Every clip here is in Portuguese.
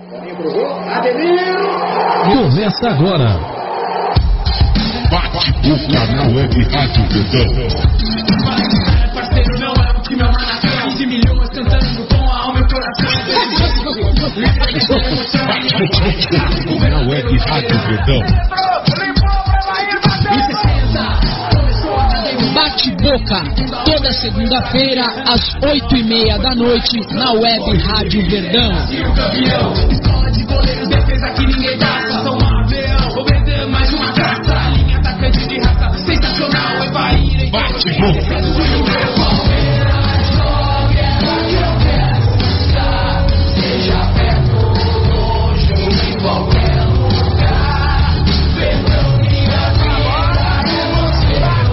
Começa agora. Bate-boca na Web Rádio Verdão. Parceiro, não é o que meu manação. 15 milhões cantando com a alma e o coração. Bate-boca na Web Rádio Verdão. Bate-boca, toda segunda-feira, às 8h30 da noite, na Web Rádio Verdão. Escola de goleiros, defesa que ninguém dá. Só um avião, vou vender mais uma carta. Linha atacante de raça, sensacional. É Bahia, Bate-boca. Seja perto ou longe, em qualquer lugar. Verdão, minha vida é você.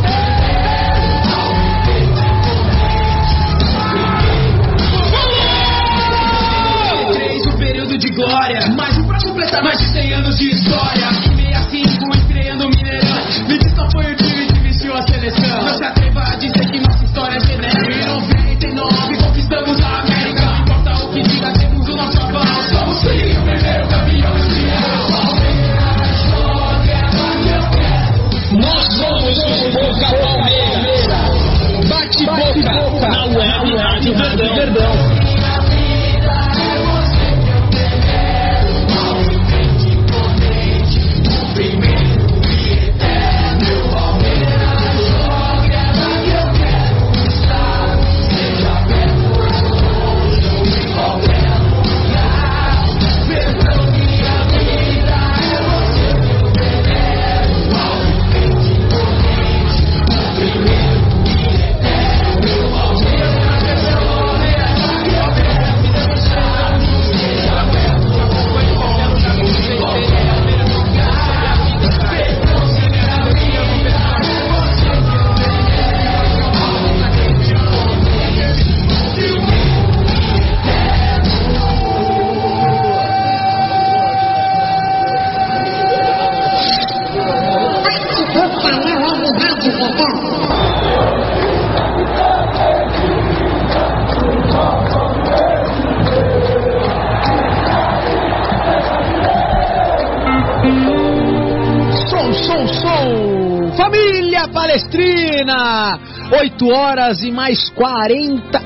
O período de glória, mais um pra completar mais de 100 anos de história. Em 65, estreando o Mineirão. Me diz qual foi o time que vestiu a seleção. Não se atreva a dizer que nossa história é genérica. Em 99, conquistamos a América. Não importa o que diga, temos o nosso aval. Somos o primeiro campeão mundial. Nós somos o Boca Palmeiras. Bate-boca, na Web Rádio Verdão. Família Palestrina, 8 horas e mais 40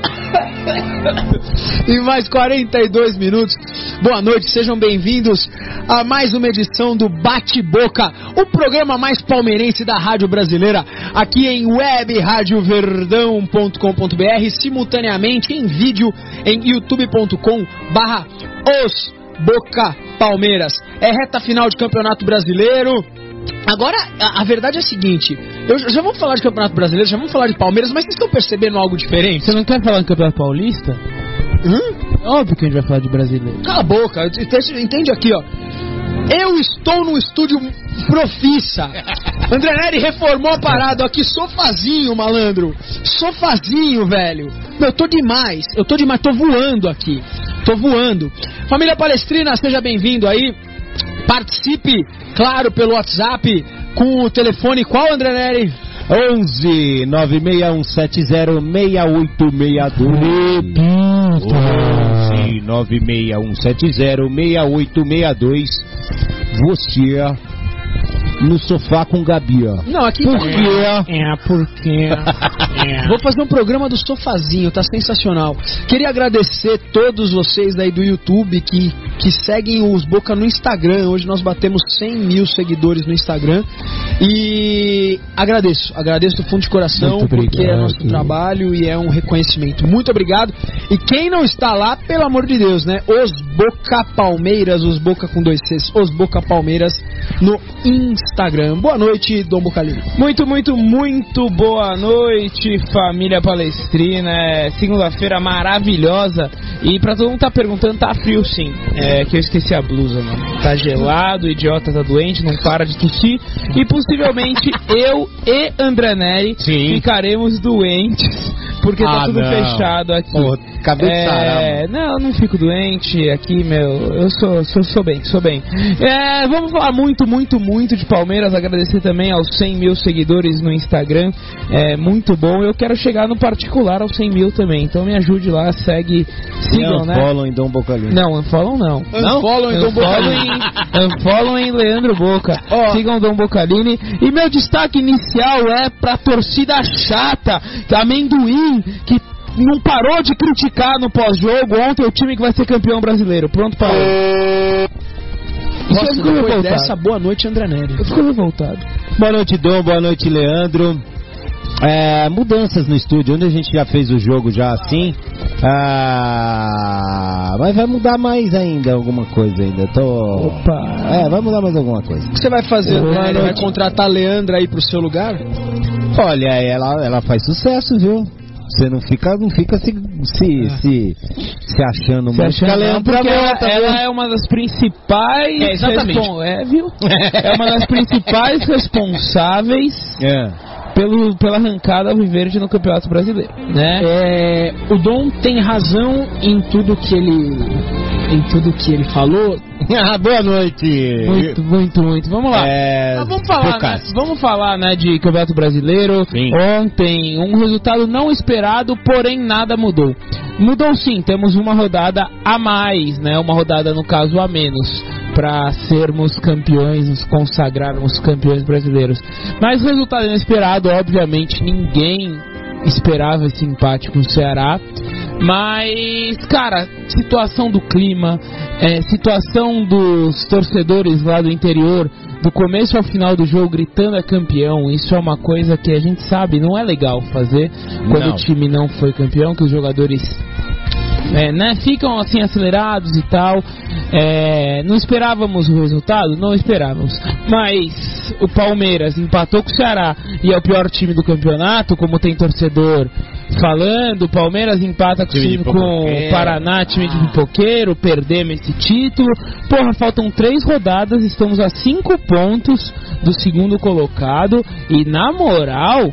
e mais 42 minutos. Boa noite, sejam bem-vindos a mais uma edição do Bate-Boca, o programa mais palmeirense da rádio brasileira, aqui em webradioverdão.com.br, simultaneamente em vídeo em youtube.com/Os Boca Palmeiras. É reta final de Campeonato Brasileiro. Agora, a verdade é a seguinte, já vamos falar de Campeonato Brasileiro, já vamos falar de Palmeiras, mas vocês estão percebendo algo diferente? Você não quer falar de Campeonato Paulista? Óbvio que a gente vai falar de brasileiro. Cala a boca, entende aqui, ó. Eu estou no estúdio Profissa. André Neri reformou a parada aqui, sofazinho, malandro. Sofazinho, velho. Eu tô demais, tô voando aqui. Tô voando. Família Palestrina, seja bem-vindo aí. Participe, claro, pelo WhatsApp, com o telefone qual, André Neri? 11 961706862. 11 961706862. Você no sofá com Gabi, ó. Não, aqui por quê? Porque vou fazer um programa do sofazinho, tá sensacional. Queria agradecer todos vocês aí do YouTube que seguem os Boca no Instagram. Hoje nós batemos 100 mil seguidores no Instagram. E agradeço do fundo de coração, porque é nosso trabalho e é um reconhecimento. Muito obrigado. E quem não está lá, pelo amor de Deus, né? Os Boca Palmeiras, os Boca com 2 Cs, os Boca Palmeiras no Instagram. Boa noite, Dom Bocalino. Muito boa noite, família Palestrina. É segunda-feira maravilhosa. E pra todo mundo tá perguntando, tá frio sim. É que eu esqueci a blusa, mano. Tá gelado, o idiota tá doente, não para de tossir. E possivelmente eu e André Neri ficaremos doentes, porque tá tudo fechado aqui. Acabei de sarar. Não, eu não fico doente aqui, eu sou bem. Vamos falar muito de Palmeiras, agradecer também aos 100 mil seguidores no Instagram, muito bom. Eu quero chegar no particular aos 100 mil também, então me ajude lá, sigam, né? Unfollow em Dom Bocalini. Não, unfollow não. Unfollow em Dom Bocalini. Unfollow em Leandro Boca. Sigam Dom Bocalini. E meu destaque inicial é pra torcida chata, Amendoim, que não parou de criticar no pós-jogo ontem o time que vai ser campeão brasileiro. Pronto, parou. Nossa, depois dessa, boa noite, André Neri. Eu fico revoltado. Boa noite, Dom. Boa noite, Leandro. Mudanças no estúdio, onde a gente já fez o jogo já assim. Mas vai mudar mais ainda alguma coisa ainda. Vai mudar mais alguma coisa. O que você vai fazer, Neri? Vai contratar a Leandra aí pro seu lugar? Olha, ela faz sucesso, viu? Você não fica se achando muito. Ela é uma das principais. Exatamente. É uma das principais responsáveis. Pela arrancada alviverde no Campeonato Brasileiro, né? O Dom tem razão em tudo que ele falou. Boa noite. Muito. Vamos lá. Vamos falar, né, de Campeonato Brasileiro. Sim. Ontem, um resultado não esperado, porém nada mudou. Mudou sim, temos uma rodada a mais, né? Uma rodada, no caso, a menos, para sermos campeões, nos consagrarmos campeões brasileiros. Mas resultado inesperado, obviamente, ninguém esperava esse empate com o Ceará. Mas, cara, situação do clima, situação dos torcedores lá do interior, do começo ao final do jogo gritando é campeão, isso é uma coisa que a gente sabe, não é legal fazer quando o time não foi campeão, que os jogadores ficam assim acelerados e tal. Não esperávamos o resultado? Não esperávamos. Mas o Palmeiras empatou com o Ceará e é o pior time do campeonato, como tem torcedor falando. O Palmeiras empata com o Paraná, time de pipoqueiro, perdemos esse título. Porra, faltam 3 rodadas, estamos a 5 pontos do segundo colocado. E na moral,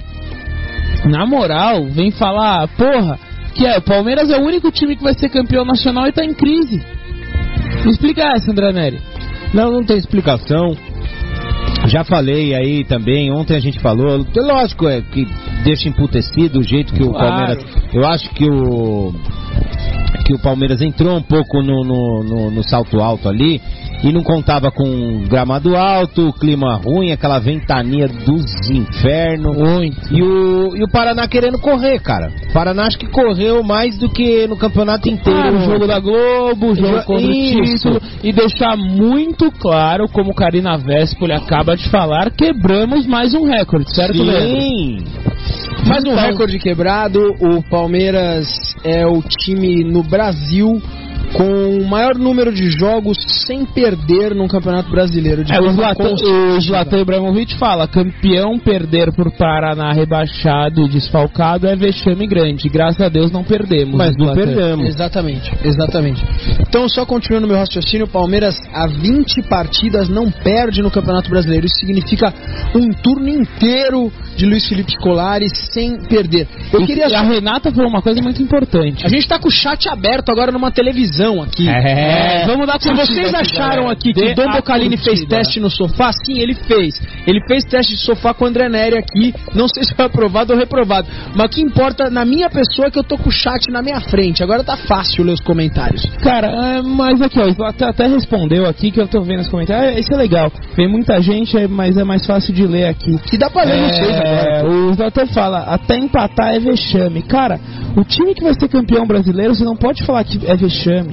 vem falar, porra, que o Palmeiras é o único time que vai ser campeão nacional e tá em crise. Me explica essa, André Neri. Não tem explicação. Já falei aí também, ontem a gente falou, lógico que deixa emputecido o jeito que o Palmeiras... Eu acho que o Palmeiras entrou um pouco no salto alto ali e não contava com gramado alto, clima ruim, aquela ventania dos infernos. E o Paraná querendo correr, cara. O Paraná acho que correu mais do que no campeonato inteiro. O jogo da Globo, o jogo contra o título. E deixar muito claro, como Karina Vespoli acaba de falar, quebramos mais um recorde, certo, Leandro? Sim. Mais um recorde quebrado. O Palmeiras é o time no Brasil com o maior número de jogos sem perder num Campeonato Brasileiro. O Zlatan Ibrahimovic fala, campeão perder por Paraná rebaixado e desfalcado é vexame grande. Graças a Deus não perdemos. Mas não perdemos. Exatamente. Então, só continuando meu raciocínio, o Palmeiras há 20 partidas não perde no Campeonato Brasileiro. Isso significa um turno inteiro de Luiz Felipe Scolari sem perder. A Renata falou uma coisa muito importante. A gente tá com o chat aberto agora numa televisão aqui. Vamos dar. Se vocês acharam aqui que o Dom Bocalini fez teste no sofá, sim, ele fez. Ele fez teste de sofá com o André Neri aqui. Não sei se foi aprovado ou reprovado. Mas o que importa na minha pessoa é que eu tô com o chat na minha frente. Agora tá fácil ler os comentários. Cara, mas aqui, ó, até respondeu aqui que eu tô vendo os comentários. Isso é legal. Vem muita gente, mas é mais fácil de ler aqui. E dá pra ler vocês agora. O Zlatan fala, até empatar é vexame. Cara, o time que vai ser campeão brasileiro, você não pode falar que é vexame.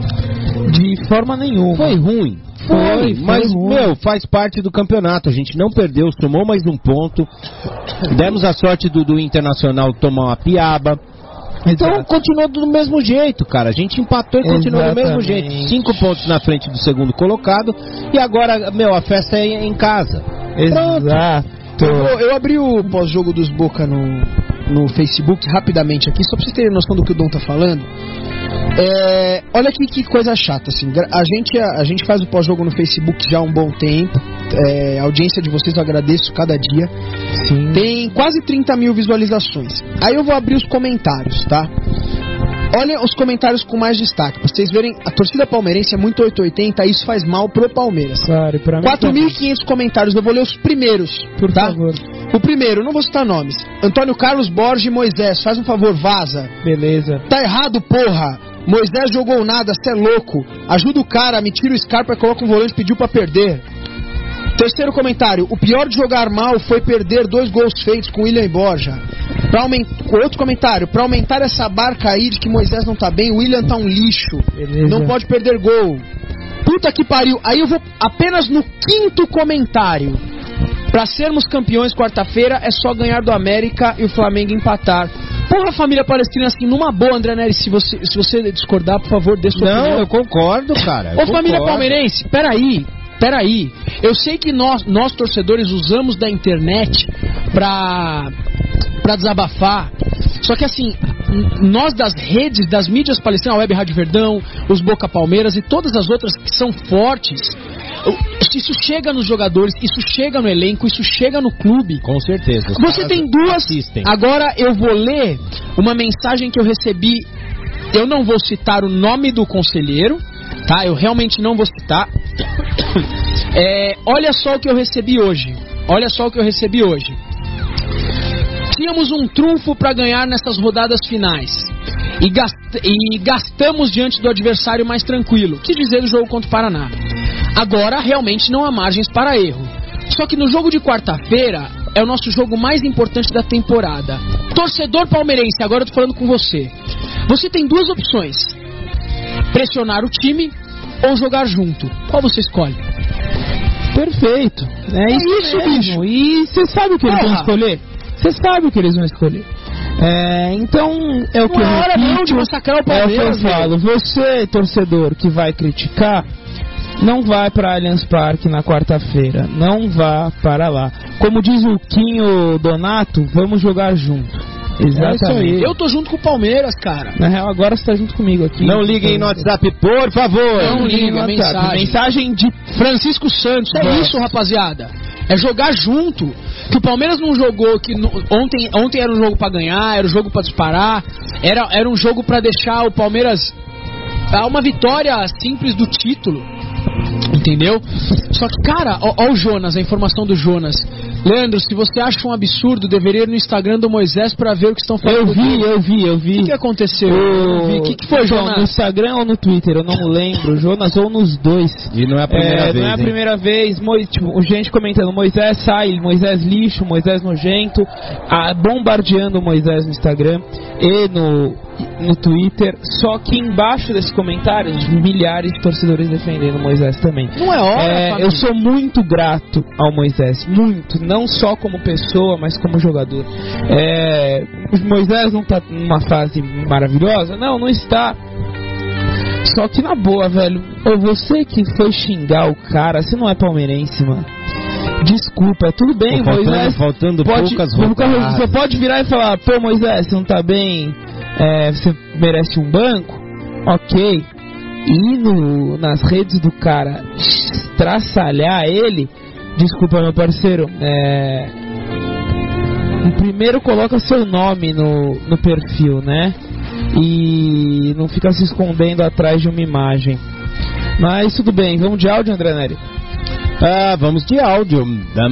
De forma nenhuma. Foi ruim. Mas, faz parte do campeonato. A gente não perdeu, tomou mais um ponto. Demos a sorte do Internacional tomar uma piaba. Então continuou do mesmo jeito, cara. A gente empatou e continuou do mesmo jeito. 5 pontos na frente do segundo colocado. E agora, a festa é em casa. Exato. Eu abri o pós-jogo dos Boca no Facebook rapidamente aqui, só pra vocês terem noção do que o Dom tá falando. Olha aqui que coisa chata, assim. A gente faz o pós-jogo no Facebook já há um bom tempo. A audiência de vocês eu agradeço cada dia. Sim. Tem quase 30 mil visualizações. Aí eu vou abrir os comentários, tá? Olha os comentários com mais destaque. Pra vocês verem, a torcida palmeirense é muito 880, isso faz mal pro Palmeiras. Claro, e pra mim 4.500 comentários, eu vou ler os primeiros, por tá? favor. O primeiro, não vou citar nomes. Antônio Carlos Borges Moisés, faz um favor, vaza. Beleza. Tá errado, porra. Moisés jogou nada, cê é louco. Ajuda o cara, me tira o Scarpa e coloca um volante, pediu pra perder. Terceiro comentário, o pior de jogar mal foi perder 2 gols feitos com William e Borja. Outro comentário, pra aumentar essa barca aí de que Moisés não tá bem, o William tá um lixo. Beleza. Não pode perder gol. Puta que pariu. Aí eu vou apenas no quinto comentário. Pra sermos campeões quarta-feira é só ganhar do América e o Flamengo empatar. Porra, família palestrina, assim, numa boa, André Nery, se você discordar, por favor, dê sua opinião. Não, eu concordo, cara. Ô, família palmeirense, peraí. Eu sei que nós torcedores usamos da internet pra desabafar. Só que assim, nós das redes, das mídias palestrinas, a Web Rádio Verdão, os Boca Palmeiras e todas as outras que são fortes, isso chega nos jogadores, isso chega no elenco, isso chega no clube. Com certeza. Você tem duas... Assistem. Agora eu vou ler uma mensagem que eu recebi. Eu não vou citar o nome do conselheiro, tá? Eu realmente não vou citar. Olha só o que eu recebi hoje. Tínhamos um trunfo para ganhar nessas rodadas finais e gastamos diante do adversário mais tranquilo. Que dizer do jogo contra o Paraná? Agora realmente não há margens para erro. Só que no jogo de quarta-feira é o nosso jogo mais importante da temporada. Torcedor palmeirense, agora eu tô falando com você. Você tem duas opções: pressionar o time ou jogar junto. Qual você escolhe? Perfeito. É isso, bicho. E você sabe o que eles vão escolher? Você sabe o que eles vão escolher. Então, é o que eu hora repito, não de massacrar o Palmeiras, é o que eu falo. Você, torcedor, que vai criticar, não vai para Allianz Parque na quarta-feira. Não vá para lá. Como diz o Quinho Donato, vamos jogar junto. Exatamente. Eu tô junto com o Palmeiras, cara. Na real, agora você tá junto comigo aqui. Não liguem no WhatsApp, por favor. Não liguem no WhatsApp. Mensagem de Francisco Santos. É isso, rapaziada. É jogar junto. Que o Palmeiras não jogou. Que ontem era um jogo pra ganhar, era um jogo pra disparar. Era um jogo pra deixar o Palmeiras a uma vitória simples do título. Entendeu? Só que, cara, ó o Jonas, a informação do Jonas. Leandro, se você acha um absurdo, deveria ir no Instagram do Moisés pra ver o que estão falando. Eu vi. O que aconteceu? O que foi, Jonas? No Instagram ou no Twitter? Eu não lembro, Jonas, ou nos dois. E não é a primeira vez. Não é a primeira vez. Tipo, gente comentando: Moisés sai, Moisés lixo, Moisés nojento. Bombardeando o Moisés no Instagram e no Twitter. Só que embaixo desses comentários, milhares de torcedores defendendo o Moisés também. Não é hora, eu sou muito grato ao Moisés, muito. Não só como pessoa, mas como jogador. O Moisés não tá numa fase maravilhosa? Não está. Só que na boa, velho, você que foi xingar o cara, você não é palmeirense, mano. Desculpa, tudo bem, Moisés. Faltando poucas rodadas. Você pode virar e falar: pô, Moisés, você não tá bem, você merece um banco? Ok. E nas redes do cara estraçalhar ele, desculpa, meu parceiro, primeiro coloca seu nome no perfil, né? E não fica se escondendo atrás de uma imagem. Mas tudo bem, vamos de áudio, André Nery? Vamos de áudio.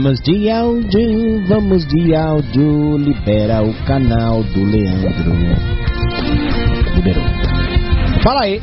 Libera o canal do Leandro. Liberou. Fala aí.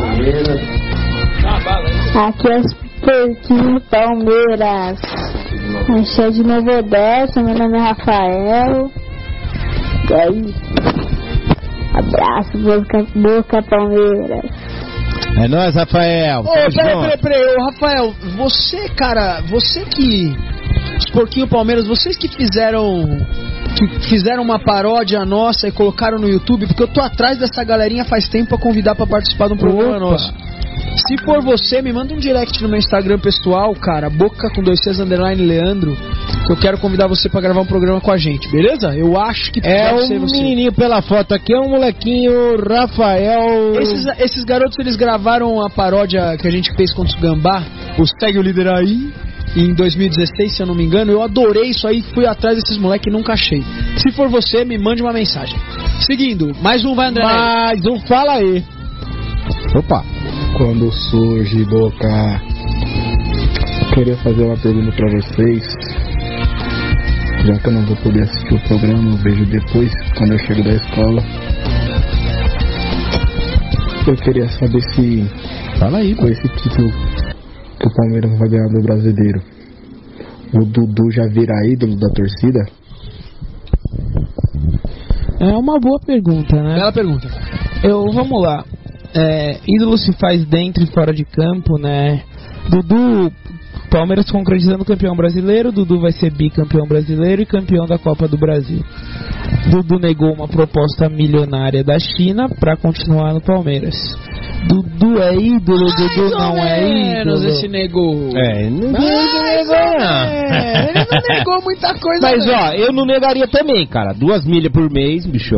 Aqui é os porquinhos Palmeiras. Achei de Novo Odessa, meu nome é Rafael. E aí? Abraço, Boca Palmeiras. É nóis, Rafael. Peraí, Rafael, você, cara, os porquinhos Palmeiras, vocês que fizeram uma paródia nossa e colocaram no YouTube, porque eu tô atrás dessa galerinha faz tempo pra convidar pra participar de um programa nosso. Se for você, me manda um direct no meu Instagram pessoal, cara, Boca com 2Cs _ Leandro, que eu quero convidar você pra gravar um programa com a gente, beleza? Eu acho que pode ser você. Menininho pela foto aqui, é um molequinho, Rafael. Esses garotos, eles gravaram a paródia que a gente fez contra o Gambá, o Segue o Líder Aí, em 2016, se eu não me engano. Eu adorei isso aí, fui atrás desses moleques e nunca achei. Se for você, me mande uma mensagem. Seguindo, mais um vai, André. Mais um, fala aí. Opa. Quando surge, Boca, queria fazer uma pergunta pra vocês. Já que eu não vou poder assistir o programa, eu vejo depois, quando eu chego da escola. Eu queria saber se, fala aí, com esse título que o Palmeiras vai ganhar do Brasileiro, o Dudu já vira ídolo da torcida? É uma boa pergunta, né? Bela pergunta. Vamos lá. Ídolo se faz dentro e fora de campo, né? Dudu, Palmeiras concretizando campeão brasileiro, Dudu vai ser bicampeão brasileiro e campeão da Copa do Brasil. Dudu negou uma proposta milionária da China pra continuar no Palmeiras. Dudu é ídolo, Dudu não é ídolo. Esse negou. Ele não negou muita coisa. Mas ó, eu não negaria também, cara. 2 milhas por mês, bicho.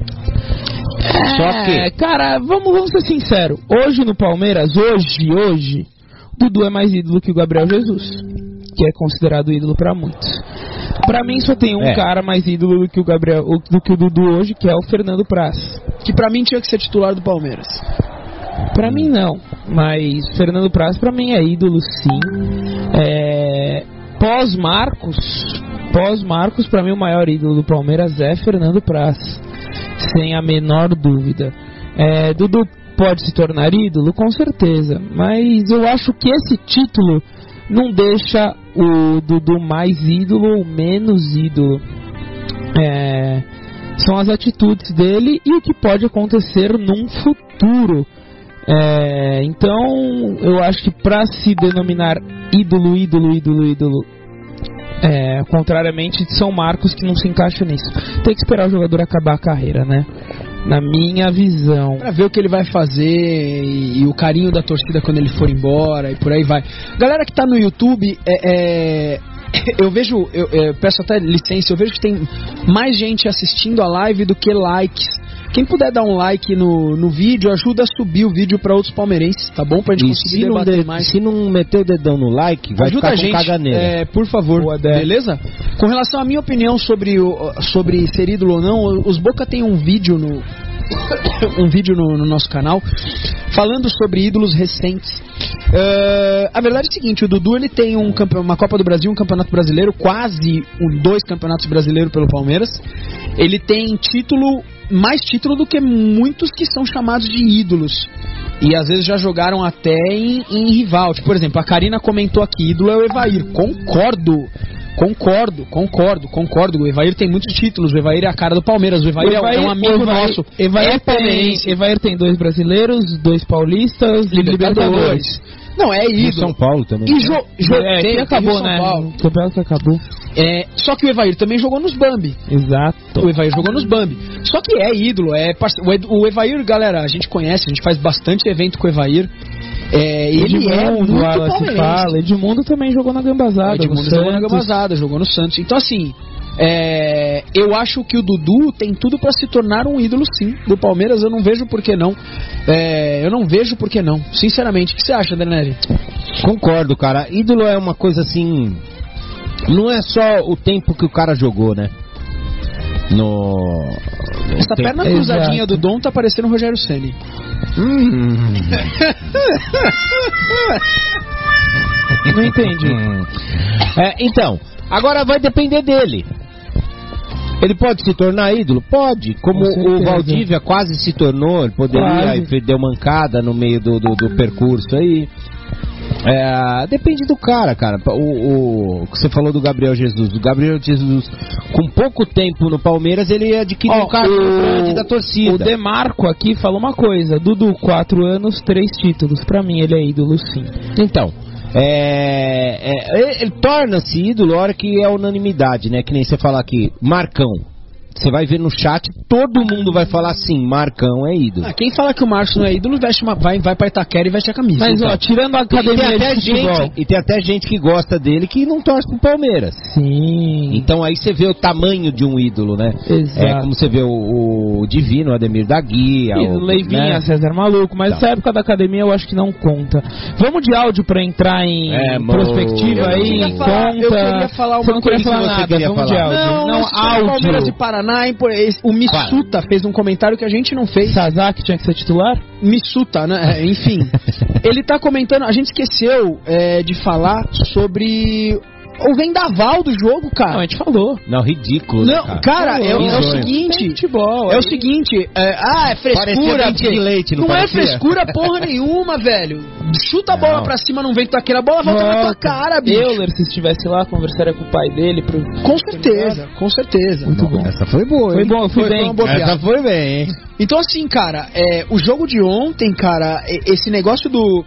Só que, cara, vamos ser sinceros. Hoje no Palmeiras, hoje, Dudu é mais ídolo que o Gabriel Jesus, que é considerado ídolo pra muitos. Pra mim só tem um cara mais ídolo do que o Dudu hoje, que é o Fernando Praz. Que pra mim tinha que ser titular do Palmeiras. Pra mim não, mas Fernando Praz pra mim é ídolo sim. Pós-Marcos, pra mim o maior ídolo do Palmeiras é Fernando Praz, sem a menor dúvida. Dudu pode se tornar ídolo, com certeza, mas eu acho que esse título não deixa o Dudu mais ídolo ou menos ídolo. São as atitudes dele e o que pode acontecer num futuro. Então eu acho que para se denominar ídolo, contrariamente de São Marcos, que não se encaixa nisso, tem que esperar o jogador acabar a carreira, né? Na minha visão, pra ver o que ele vai fazer e o carinho da torcida quando ele for embora e por aí vai. Galera que tá no YouTube, eu vejo, eu peço até licença, eu vejo que tem mais gente assistindo a live do que likes. Quem puder dar um like no vídeo, ajuda a subir o vídeo para outros palmeirenses, tá bom? Pra gente conseguir debater mais. Se não meter o dedão no like, vai ajuda ficar a gente, com caganeira. por favor, beleza? Com relação à minha opinião sobre ser ídolo ou não, os Boca tem um vídeo no nosso canal falando sobre ídolos recentes. A verdade é o seguinte, o Dudu ele tem uma Copa do Brasil, um Campeonato Brasileiro, quase 2 campeonatos brasileiros pelo Palmeiras. Ele tem mais título do que muitos que são chamados de ídolos. E às vezes já jogaram até em rival. Tipo, por exemplo, a Karina comentou aqui, ídolo é o Evair. Concordo. O Evair tem muitos títulos. O Evair é a cara do Palmeiras. O Evair é um amigo nosso. Evair tem 2 brasileiros, 2 paulistas, Libertadores. Não, é ídolo. São Paulo também. E acabou, né? O campeonato acabou. Só que o Evair também jogou nos Bambi. Exato. O Evair jogou nos Bambi. Só que é ídolo. O Evair, galera, a gente conhece, a gente faz bastante evento com o Evair. Ele é muito palmeirense. Edmundo também jogou na Gambazada. Jogou no Santos. Então assim, eu acho que o Dudu tem tudo pra se tornar um ídolo sim do Palmeiras. Eu não vejo por que não. Sinceramente, o que você acha, Daniele? Concordo, cara. Ídolo é uma coisa assim, não é só o tempo que o cara jogou, né? Essa perna cruzadinha do Dom tá parecendo o Rogério Ceni. Não entendi. Então, agora vai depender dele. Ele pode se tornar ídolo? Pode. Como o Valdívia quase se tornou, ele poderia, e deu mancada no meio do percurso aí. Depende do cara. O que você falou do Gabriel Jesus. O Gabriel Jesus, com pouco tempo no Palmeiras, ele adquiriu um carinho grande da torcida. O Demarco aqui falou uma coisa: Dudu, 4 anos, 3 títulos. Pra mim, ele é ídolo sim. Então, ele torna-se ídolo a hora que é unanimidade, né? Que nem você falar aqui, Marcão. Você vai ver no chat, todo mundo vai falar assim, Marcão é ídolo. Quem fala que o Marcos não é ídolo, vai pra Itaquera e veste a camisa. Mas então, tirando a academia de futebol. E tem até gente que gosta dele que não torce pro Palmeiras. Sim. Então aí você vê o tamanho de um ídolo, né? Exato. Como você vê o Divino, o Ademir da Guia. O Leivinha, né? César Maluco. Mas essa época da academia eu acho que não conta. Vamos de áudio pra entrar em perspectiva aí, conta. Eu queria falar uma coisa. Você não queria falar nada, vamos de áudio. Não, áudio. Palmeiras e Paraná Paraná, o Missuta fez um comentário que a gente não fez. Sasaki tinha que ser titular? Missuta, né? Enfim. Ele tá comentando, a gente esqueceu de falar sobre o vendaval do jogo, cara. Não, a gente falou. Não, ridículo. Não, cara, é o seguinte. Futebol, é o seguinte, é frescura. De leite, não é frescura porra nenhuma, velho. Chuta a bola pra cima num vento daquele, a bola volta na tua cara, bicho. Euler, se estivesse lá, conversaria com o pai dele. Com certeza, com certeza. Muito bom. Essa foi boa, hein? Foi bom, foi bem. Essa foi bem, hein? Então, assim, cara, o jogo de ontem, cara, esse negócio do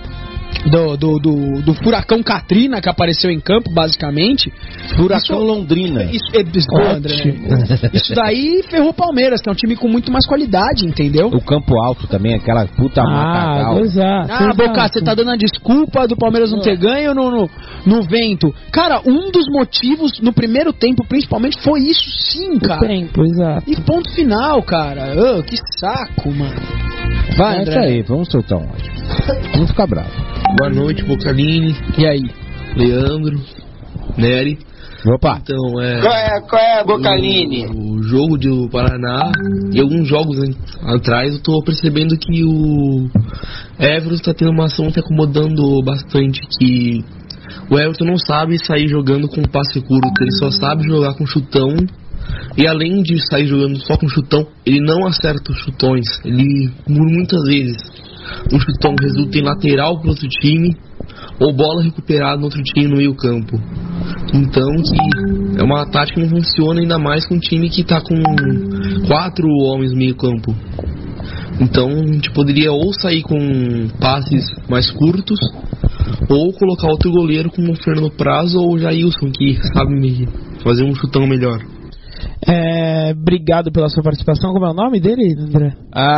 furacão Katrina que apareceu em campo, basicamente. Furacão Londrina. Isso daí ferrou o Palmeiras, que é um time com muito mais qualidade, entendeu? O campo alto também, aquela puta matagal. Boca, você tá dando a desculpa do Palmeiras não ter ganho no vento. Cara, um dos motivos no primeiro tempo, principalmente, foi isso sim, cara. O tempo, exato. E ponto final, cara. Que saco, mano. Vai, André. Aí, vamos soltar um áudio. Vamos ficar bravo. Boa noite, Bocaline. E aí? Leandro, Nery. Opa. Então, Qual é, Bocaline? O jogo do Paraná e alguns jogos atrás eu tô percebendo que o Everton tá tendo uma ação te acomodando bastante, que o Everton não sabe sair jogando com passe curto, ele só sabe jogar com chutão. E além de sair jogando só com chutão, ele não acerta os chutões. Ele, muitas vezes, um chutão resulta em lateral pro outro time, ou bola recuperada no outro time no meio campo. Então, que é uma tática que não funciona, ainda mais com um time que tá com 4 homens no meio campo. Então, a gente poderia ou sair com passes mais curtos, ou colocar outro goleiro como o Fernando Praz ou o Jailson, que sabe fazer um chutão melhor. Obrigado pela sua participação. Como é o nome dele, André?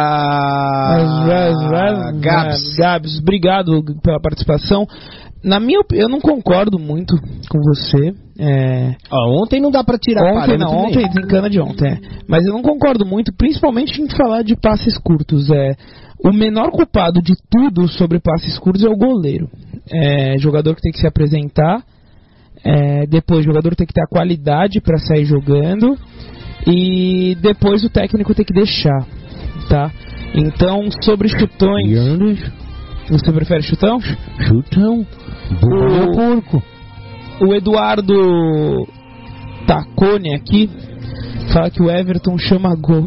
Gabs, obrigado pela participação. Na minha opinião, eu não concordo muito com você. Ontem não dá pra tirar ontem tem cana de ontem. Mas eu não concordo muito, principalmente em falar de passes curtos. O menor culpado de tudo sobre passes curtos é o goleiro. Jogador que tem que se apresentar. Depois o jogador tem que ter a qualidade para sair jogando, e depois o técnico tem que deixar, tá? Então, sobre chutões, você prefere chutão? Chutão. Porco. O Eduardo Tacone aqui fala que o Everton chama gol.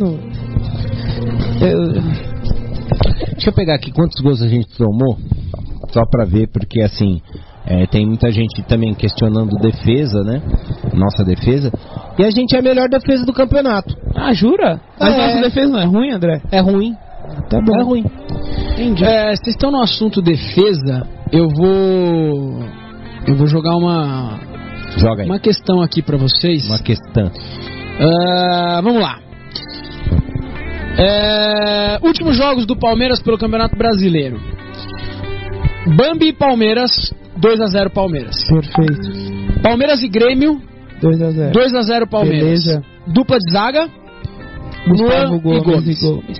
Deixa eu pegar aqui quantos gols a gente tomou, só pra ver, porque assim tem muita gente também questionando defesa, né? Nossa defesa. E a gente é a melhor defesa do campeonato. Ah, jura? Mas nossa defesa não é ruim, André? É ruim. Tá bom. É ruim. Entendi. Vocês estão no assunto defesa, eu vou jogar uma questão aqui pra vocês. Uma questão. Vamos lá. Últimos jogos do Palmeiras pelo Campeonato Brasileiro. Bambi e Palmeiras, 2-0 Palmeiras. Perfeito. Palmeiras e Grêmio, 2-0. 2-0 Palmeiras. Beleza. Dupla de zaga, Gustavo Luan e Gomes.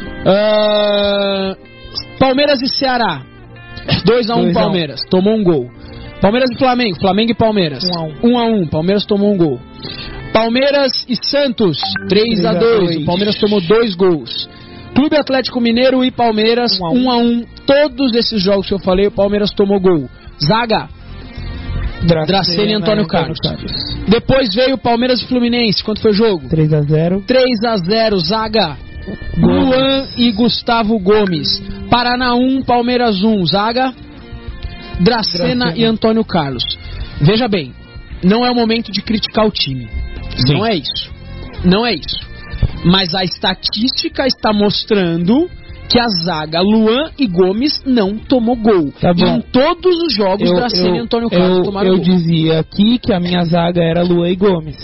Palmeiras e Ceará, 2-1 Palmeiras, tomou um gol. Palmeiras e Flamengo, Flamengo e Palmeiras, 1-1, Palmeiras tomou um gol. Palmeiras e Santos, 3-2, o Palmeiras tomou 2 gols. Clube Atlético Mineiro e Palmeiras, 1-1. Todos esses jogos que eu falei, o Palmeiras tomou gol. Zaga, Dracena e Antônio Carlos. Depois veio o Palmeiras e Fluminense. Quanto foi o jogo? 3-0. 3-0, zaga, Luan e Gustavo Gomes. Paraná 1, Palmeiras 1, zaga, Dracena e Antônio Carlos. Veja bem, não é o momento de criticar o time. Sim. Não é isso. Não é isso. Mas a estatística está mostrando que a zaga Luan e Gomes não tomou gol. Tá bom. Em todos os jogos, Dracena e Antônio Carlos tomaram gol. Eu dizia aqui que a minha zaga era Luan e Gomes.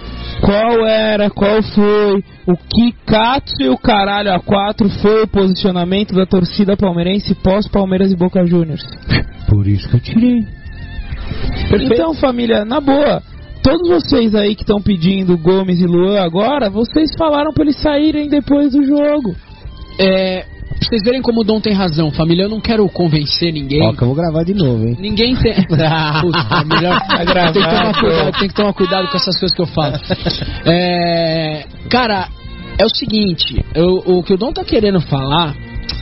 Qual foi o que Katsu e o caralho A4 foi o posicionamento da torcida palmeirense pós-Palmeiras e Boca Juniors? Por isso que eu tirei. Perfeito. Então, família, na boa, todos vocês aí que estão pedindo Gomes e Luan agora, vocês falaram pra eles saírem depois do jogo. vocês verem como o Dom tem razão, família, eu não quero convencer ninguém. Ó, que eu vou gravar de novo, hein? Ninguém tem... Puta, melhor... tem que tomar cuidado com essas coisas que eu falo. Cara, é o seguinte, o que o Dom tá querendo falar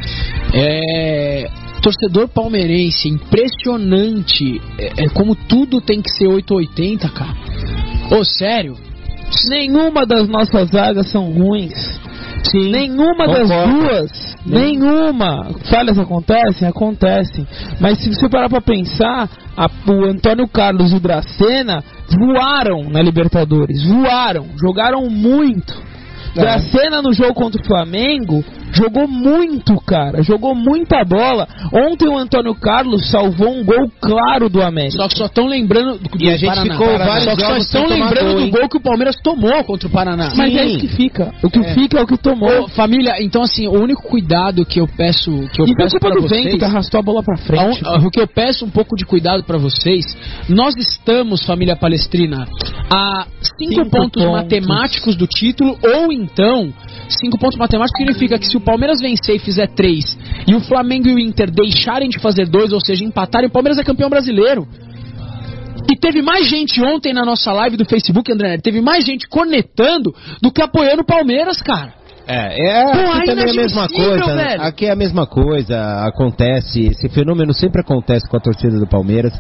torcedor palmeirense, impressionante, como tudo tem que ser 880, cara. Ô, sério? Nenhuma das nossas zagas são ruins. Sim, nenhuma das duas. Nenhuma. Falhas acontecem. Mas se você parar pra pensar, o Antônio Carlos e o Dracena voaram na Libertadores. Jogaram muito. Dracena no jogo contra o Flamengo jogou muito, cara. Jogou muita bola. Ontem o Antônio Carlos salvou um gol claro do América. Só que só estão lembrando do e a gente Paraná. Ficou vários só estão lembrando do gol que o Palmeiras tomou contra o Paraná. Sim. Mas é isso que fica. O que fica é o que tomou. Família, então assim, o único cuidado que eu peço pra vocês, vento que arrastou a bola pra frente. O que eu peço um pouco de cuidado pra vocês, nós estamos, família palestrina, a 5 pontos matemáticos do título, ou então 5 pontos matemáticos significa que se o Palmeiras vencer e fizer 3 e o Flamengo e o Inter deixarem de fazer 2, ou seja, empatarem, o Palmeiras é campeão brasileiro. E teve mais gente ontem na nossa live do Facebook, André, teve mais gente cornetando do que apoiando o Palmeiras, cara. Aqui também é a mesma coisa, velho. Aqui é a mesma coisa, acontece, esse fenômeno sempre acontece com a torcida do Palmeiras.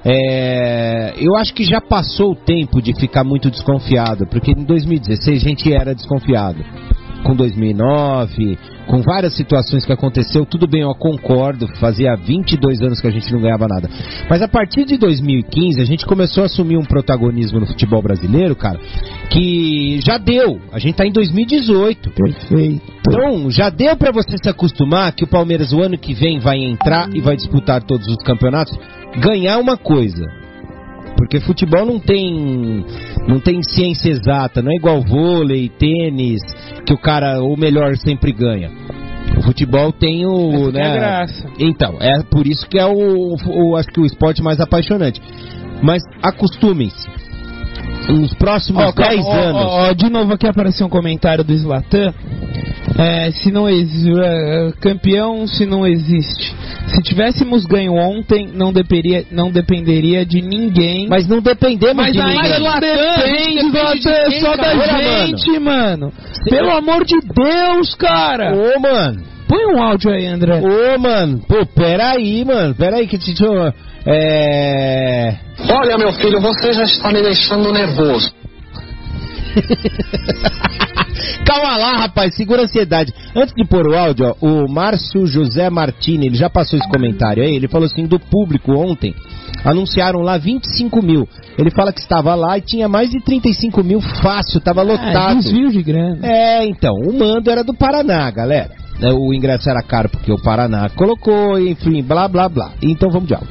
Eu acho que já passou o tempo de ficar muito desconfiado, porque em 2016 a gente era desconfiado. Com 2009, com várias situações que aconteceu, tudo bem, eu concordo, fazia 22 anos que a gente não ganhava nada. Mas a partir de 2015, a gente começou a assumir um protagonismo no futebol brasileiro, cara, que já deu. A gente tá em 2018. Perfeito. Então, já deu pra você se acostumar que o Palmeiras o ano que vem vai entrar e vai disputar todos os campeonatos, ganhar uma coisa. Porque futebol não tem ciência exata, não é igual vôlei, tênis, que o melhor sempre ganha. O futebol tem o... né? É graça. Então, é por isso que é acho que o esporte mais apaixonante. Mas acostumem-se. Nos próximos 10 anos... de novo aqui apareceu um comentário do Zlatan. Se não existe campeão, se não existe. Se tivéssemos ganho ontem, não dependeria de ninguém. Mas não dependemos de ninguém. Mas ainda depende só da gente, mano. Pelo amor de Deus, cara. Ô, mano. Põe um áudio aí, André. Ô, mano. Pô, peraí, mano. Peraí que te... Olha, meu filho, você já está me deixando nervoso. Calma lá, rapaz, segura a ansiedade. Antes de pôr o áudio, ó, o Márcio José Martini, ele já passou esse comentário aí, ele falou assim, do público ontem, anunciaram lá 25 mil. Ele fala que estava lá e tinha mais de 35 mil fácil, tava lotado. Desvio de grana. Então, o mando era do Paraná, galera. O ingresso era caro porque o Paraná colocou, enfim, blá, blá, blá. Então vamos de áudio.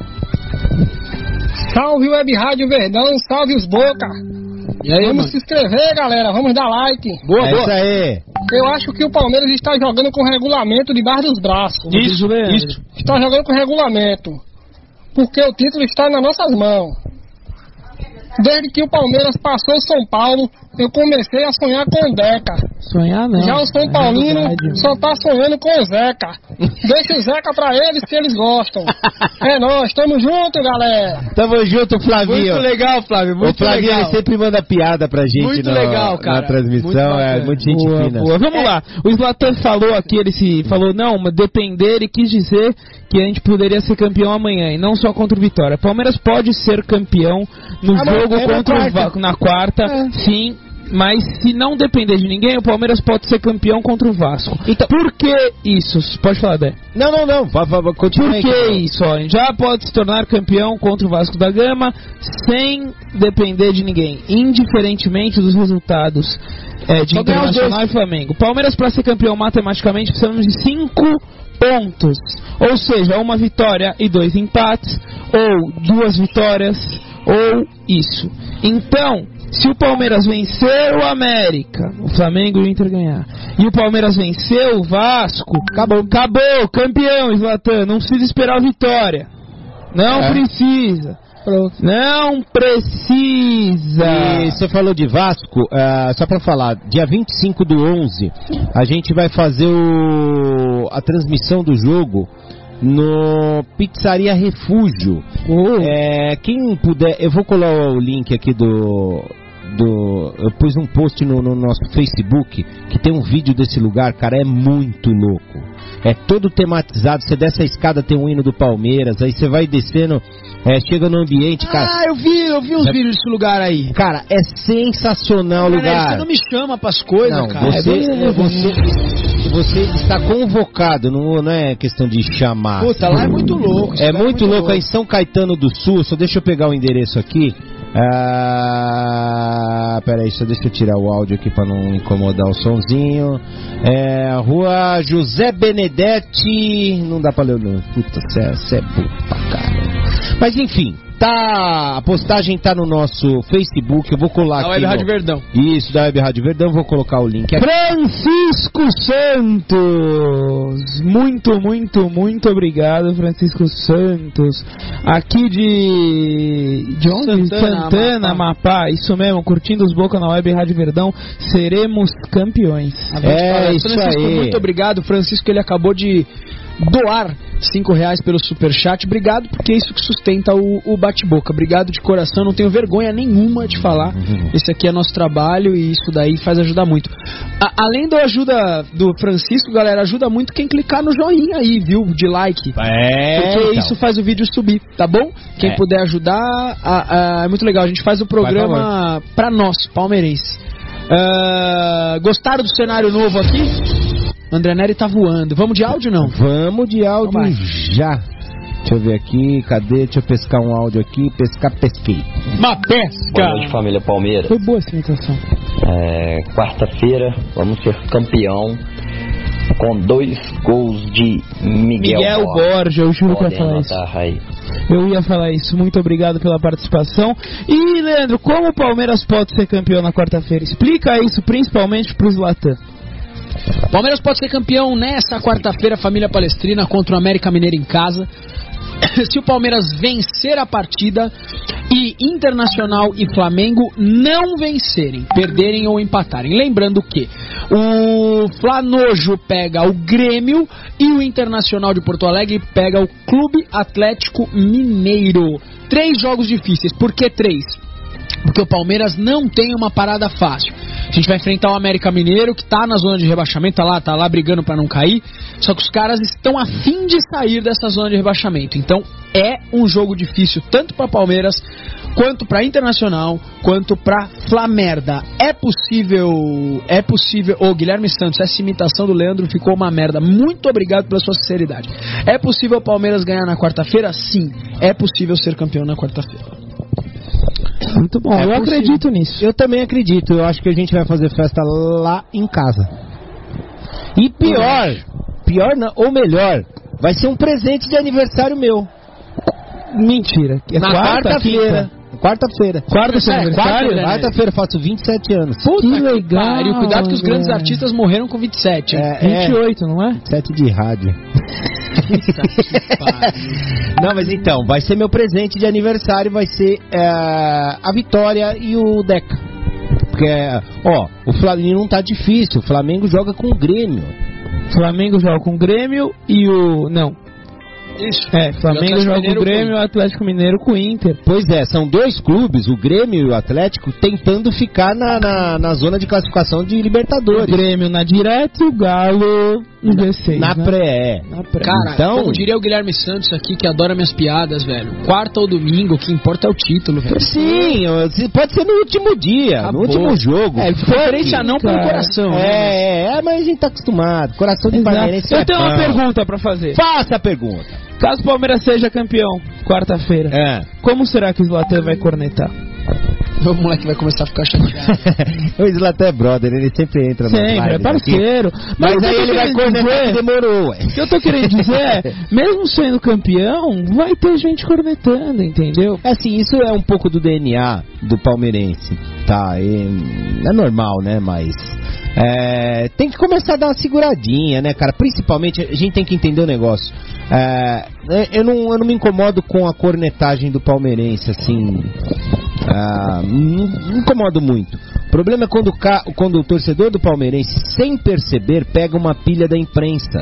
Salve Web Rádio Verdão, salve os boca. E aí, vamos se inscrever, galera, vamos dar like. Boa. Isso aí. Eu acho que o Palmeiras está jogando com regulamento debaixo dos braços. Isso. Está jogando com regulamento. Porque o título está nas nossas mãos. Desde que o Palmeiras passou o São Paulo, eu comecei a sonhar com o Deca. Sonhar não. Já o São Paulino só tá sonhando com o Zeca. Deixa o Zeca pra eles que eles gostam. É nóis, tamo junto, galera. Tamo junto, Flavinho. Muito legal, Flávio, muito o Flavinho legal. Sempre manda piada pra gente muito legal, cara. Na transmissão, muito gente fina. Boa. Vamos lá, o Zlatan falou aqui, falou, não, depender, e quis dizer que a gente poderia ser campeão amanhã, e não só contra o Vitória. Palmeiras pode ser campeão no jogo contra o Vasco, na quarta, sim. Mas se não depender de ninguém, o Palmeiras pode ser campeão contra o Vasco. Então, por que isso? Pode falar, Dé. Não. Continua. Por que isso? Ó, já pode se tornar campeão contra o Vasco da Gama sem depender de ninguém, indiferentemente dos resultados de Internacional e Flamengo. Palmeiras, para ser campeão matematicamente, precisamos de 5 pontos. Ou seja, 1 vitória e 2 empates, ou 2 vitórias, ou isso. Então, se o Palmeiras vencer o América, o Flamengo e o Inter ganhar, e o Palmeiras vencer o Vasco, acabou, campeão, Zlatan, não precisa esperar a vitória. Não precisa. Não precisa. E você falou de Vasco, só pra falar, dia 25/11, a gente vai fazer a transmissão do jogo no Pizzaria Refúgio. Quem puder, eu vou colar o link aqui eu pus um post no nosso Facebook que tem um vídeo desse lugar, cara, é muito louco. É todo tematizado, você desce a escada, tem um hino do Palmeiras, aí você vai descendo, chega no ambiente, cara. Eu vi uns vídeos desse lugar aí. Cara, é sensacional o lugar. Você não me chama pras coisas, não, cara. Você está convocado, não é questão de chamar. Puta, lá é muito louco. É muito louco, é em São Caetano do Sul, só deixa eu pegar o endereço aqui. Peraí, só deixa eu tirar o áudio aqui pra não incomodar o sonzinho. Rua José Benedetti. Não dá pra ler o nome. Puta, você é burro pra caramba. Mas enfim, a postagem tá no nosso Facebook. Eu vou colar aqui. Da Web Rádio Verdão. Isso, da Web Rádio Verdão. Vou colocar o link aqui. Francisco Santos. Muito, muito, muito obrigado, Francisco Santos. Aqui de onde? Santana, Amapá. Isso mesmo, curtindo os Boca na Web Rádio Verdão. Seremos campeões. Isso Francisco, aí. muito obrigado. Francisco, ele acabou de doar R$5 pelo superchat. Obrigado, porque é isso que sustenta o bate-boca. Obrigado de coração, não tenho vergonha nenhuma de falar. Esse aqui é nosso trabalho e isso daí faz ajudar muito. Além da ajuda do Francisco, galera, ajuda muito quem clicar no joinha aí, viu? De like. Porque isso faz o vídeo subir, tá bom? Quem puder ajudar, é muito legal. A gente faz o programa pra nós, palmeirenses. Gostaram do cenário novo aqui? André Neri tá voando. Vamos de áudio, não? Vamos de áudio já. Deixa eu ver aqui, cadê? Deixa eu pescar um áudio aqui. Pesquei. Uma pesca! Boa noite, família Palmeiras. Foi boa essa imitação. Quarta-feira, vamos ser campeão com 2 gols de Miguel Borja. Eu juro que eu ia falar isso. Eu ia falar isso. Muito obrigado pela participação. E, Leandro, como o Palmeiras pode ser campeão na quarta-feira? Explica isso principalmente pro Zlatan. Palmeiras pode ser campeão nessa quarta-feira, família palestrina, contra o América Mineiro em casa. Se o Palmeiras vencer a partida e Internacional e Flamengo não vencerem, perderem ou empatarem. Lembrando que o Flanojo pega o Grêmio e o Internacional de Porto Alegre pega o Clube Atlético Mineiro. 3 jogos difíceis. Por que 3? Porque o Palmeiras não tem uma parada fácil. A gente vai enfrentar o América Mineiro, que tá na zona de rebaixamento, tá lá brigando pra não cair. Só que os caras estão a fim de sair dessa zona de rebaixamento. Então é um jogo difícil, tanto pra Palmeiras, quanto pra Internacional, quanto pra Flamerda. É possível... Ô, Guilherme Santos, essa imitação do Leandro ficou uma merda. Muito obrigado pela sua sinceridade. É possível o Palmeiras ganhar na quarta-feira? Sim. É possível ser campeão na quarta-feira. Muito bom, eu acredito nisso. Eu também acredito, eu acho que a gente vai fazer festa lá em casa. E pior não, ou melhor, vai ser um presente de aniversário meu. Mentira. Na quarta-feira. Quarta-feira. Quarta-feira, faço 27 anos. Puta que legal. E cuidado que os grandes artistas morreram com 27. 28, não é? 7 de rádio. Não, mas então, vai ser meu presente de aniversário, vai ser a Vitória e o Deca. Porque, o Flamengo não tá difícil, o Flamengo joga com o Grêmio. Flamengo joga com o Grêmio e o... Não. Isso. Flamengo joga com o Grêmio e o Atlético Mineiro com o Inter. Pois é, são 2 clubes, o Grêmio e o Atlético, tentando ficar na zona de classificação de Libertadores. O Grêmio na direta e o Galo no D6. Na pré. Cara, então, como diria o Guilherme Santos aqui, que adora minhas piadas, velho. Quarta ou domingo, o que importa é o título, velho. Sim, pode ser no último dia, no último jogo. Preferência não pelo coração. Mas a gente tá acostumado. Coração de palmeirense. Eu tenho uma pergunta pra fazer. Faça a pergunta. Caso o Palmeiras seja campeão quarta-feira, como será que o Zlatan vai cornetar? O moleque vai começar a ficar chateado. O Zlatan é brother, ele sempre entra na live. É parceiro. Mas aí ele vai cornetar que demorou, O que eu tô querendo dizer mesmo sendo campeão, vai ter gente cornetando, entendeu? Assim, isso é um pouco do DNA do palmeirense, tá? É normal, né? Mas Tem que começar a dar uma seguradinha, né, cara? Principalmente, a gente tem que entender o negócio. Eu não me incomodo com a cornetagem do palmeirense, assim. Não me incomodo muito. O problema é quando o torcedor do palmeirense, sem perceber, pega uma pilha da imprensa.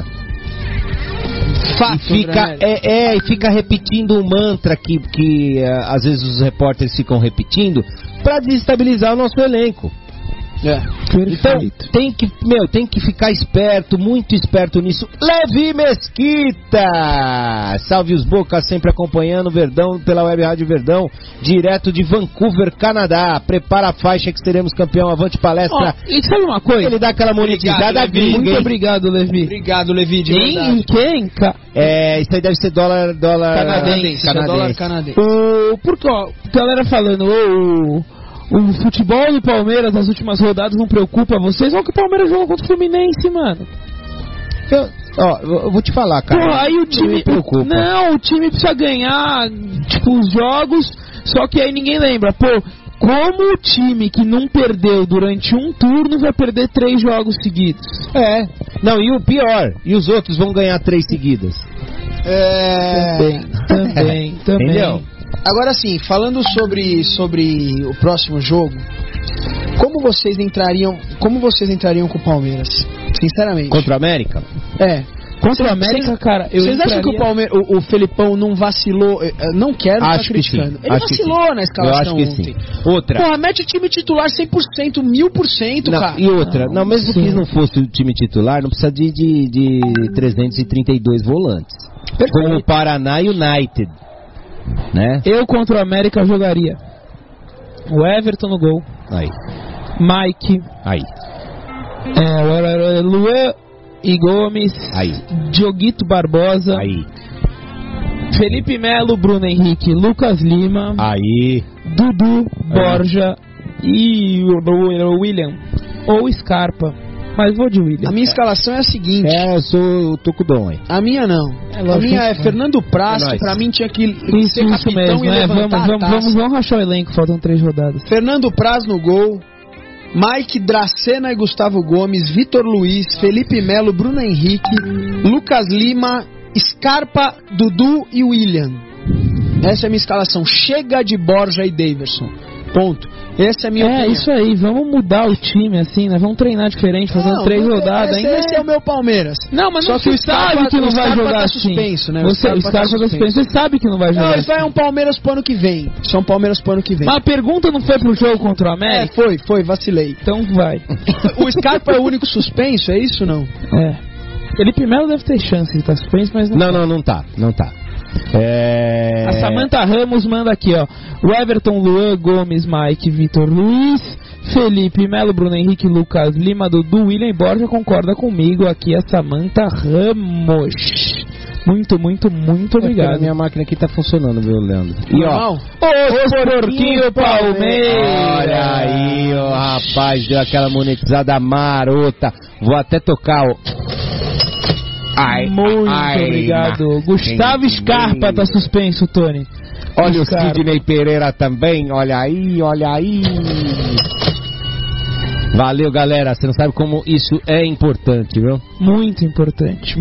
Fato, e fica repetindo um mantra que às vezes os repórteres ficam repetindo para desestabilizar o nosso elenco. Então tem que ficar esperto, muito esperto nisso. Levi Mesquita, salve os Bocas, sempre acompanhando o Verdão pela Web Rádio Verdão, direto de Vancouver, Canadá. Prepara a faixa que seremos campeão, avante palestra. E sabe uma coisa? Ele dá aquela monetizada gringa. Muito obrigado, Levi. Obrigado, Levi, de verdade. Em quem? Isso aí deve ser dólar canadense. Dólar canadense. Porque, ó, galera falando, o futebol do Palmeiras nas últimas rodadas não preocupa vocês? Olha que o Palmeiras jogou contra o Fluminense, mano. Eu vou te falar, cara. Pô, aí o time... Não, o time precisa ganhar, tipo, os jogos, só que aí ninguém lembra. Pô, como o time que não perdeu durante um turno vai perder 3 jogos seguidos? Não, e o pior, e os outros vão ganhar 3 seguidas? Também. Entendeu? Agora sim, falando sobre o próximo jogo, como vocês entrariam com o Palmeiras? Sinceramente. Contra o América? Contra o América, cara, vocês acham que o Felipão não vacilou? Não quero estar criticando. Ele vacilou na escalação ontem. Outra. Porra, mete o time titular 100%, 1000%, cara. E outra, mesmo que não fosse o time titular, não precisa de 332 volantes. Como o Paraná United. Né? Eu contra o América jogaria o Everton no gol. Aí. Mike. Aí. Luan e Gomes. Aí. Dioguito Barbosa. Aí. Felipe Melo, Bruno Henrique, Lucas Lima. Aí. Dudu, Borja e o William. Ou Scarpa. Mas vou de William. A minha escalação é a seguinte. Eu sou o Tocudom, hein? A minha não. A minha é Fernando Praz, que pra mim tinha que ser capitão mesmo, e levantar a taça. Vamos rachar o elenco, faltam 3 rodadas. Fernando Praz no gol, Mike, Dracena e Gustavo Gomes, Vitor Luiz, Felipe Melo, Bruno Henrique, Lucas Lima, Scarpa, Dudu e William. Essa é a minha escalação. Chega de Borja e Daverson. Ponto. Essa é a minha opinião. Isso aí, vamos mudar o time assim, né? Vamos treinar diferente, fazendo 3 rodadas ainda. Esse é o meu Palmeiras. Não, mas não, você sabe que não vai jogar assim. Suspenso, né? O Scarpa tá suspenso. Você sabe que não vai jogar. Não, isso é um Palmeiras pro ano que vem. Isso é um Palmeiras pro ano que vem. Mas a pergunta não foi pro jogo contra o América? Foi, vacilei. Então vai. O Scarpa é o único suspenso, é isso ou não? Felipe Melo deve ter chance de estar suspenso, mas não. Não tá. A Samantha Ramos manda aqui, ó. O Everton, Luan, Gomes, Mike, Vitor Luiz, Felipe Melo, Bruno Henrique, Lucas Lima, Dudu, William e Borja. Concorda comigo aqui a Samantha Ramos. Muito obrigado. A minha máquina aqui tá funcionando, viu, Leandro? E ó, o Porquinho Palmeiras. Olha aí, ó, rapaz, deu aquela monetizada marota. Vou até tocar o... Muito obrigado. Gustavo Scarpa tá suspenso, Tony. Olha o Sidney Pereira também. Olha aí. Valeu, galera. Você não sabe como isso é importante, viu? Muito importante.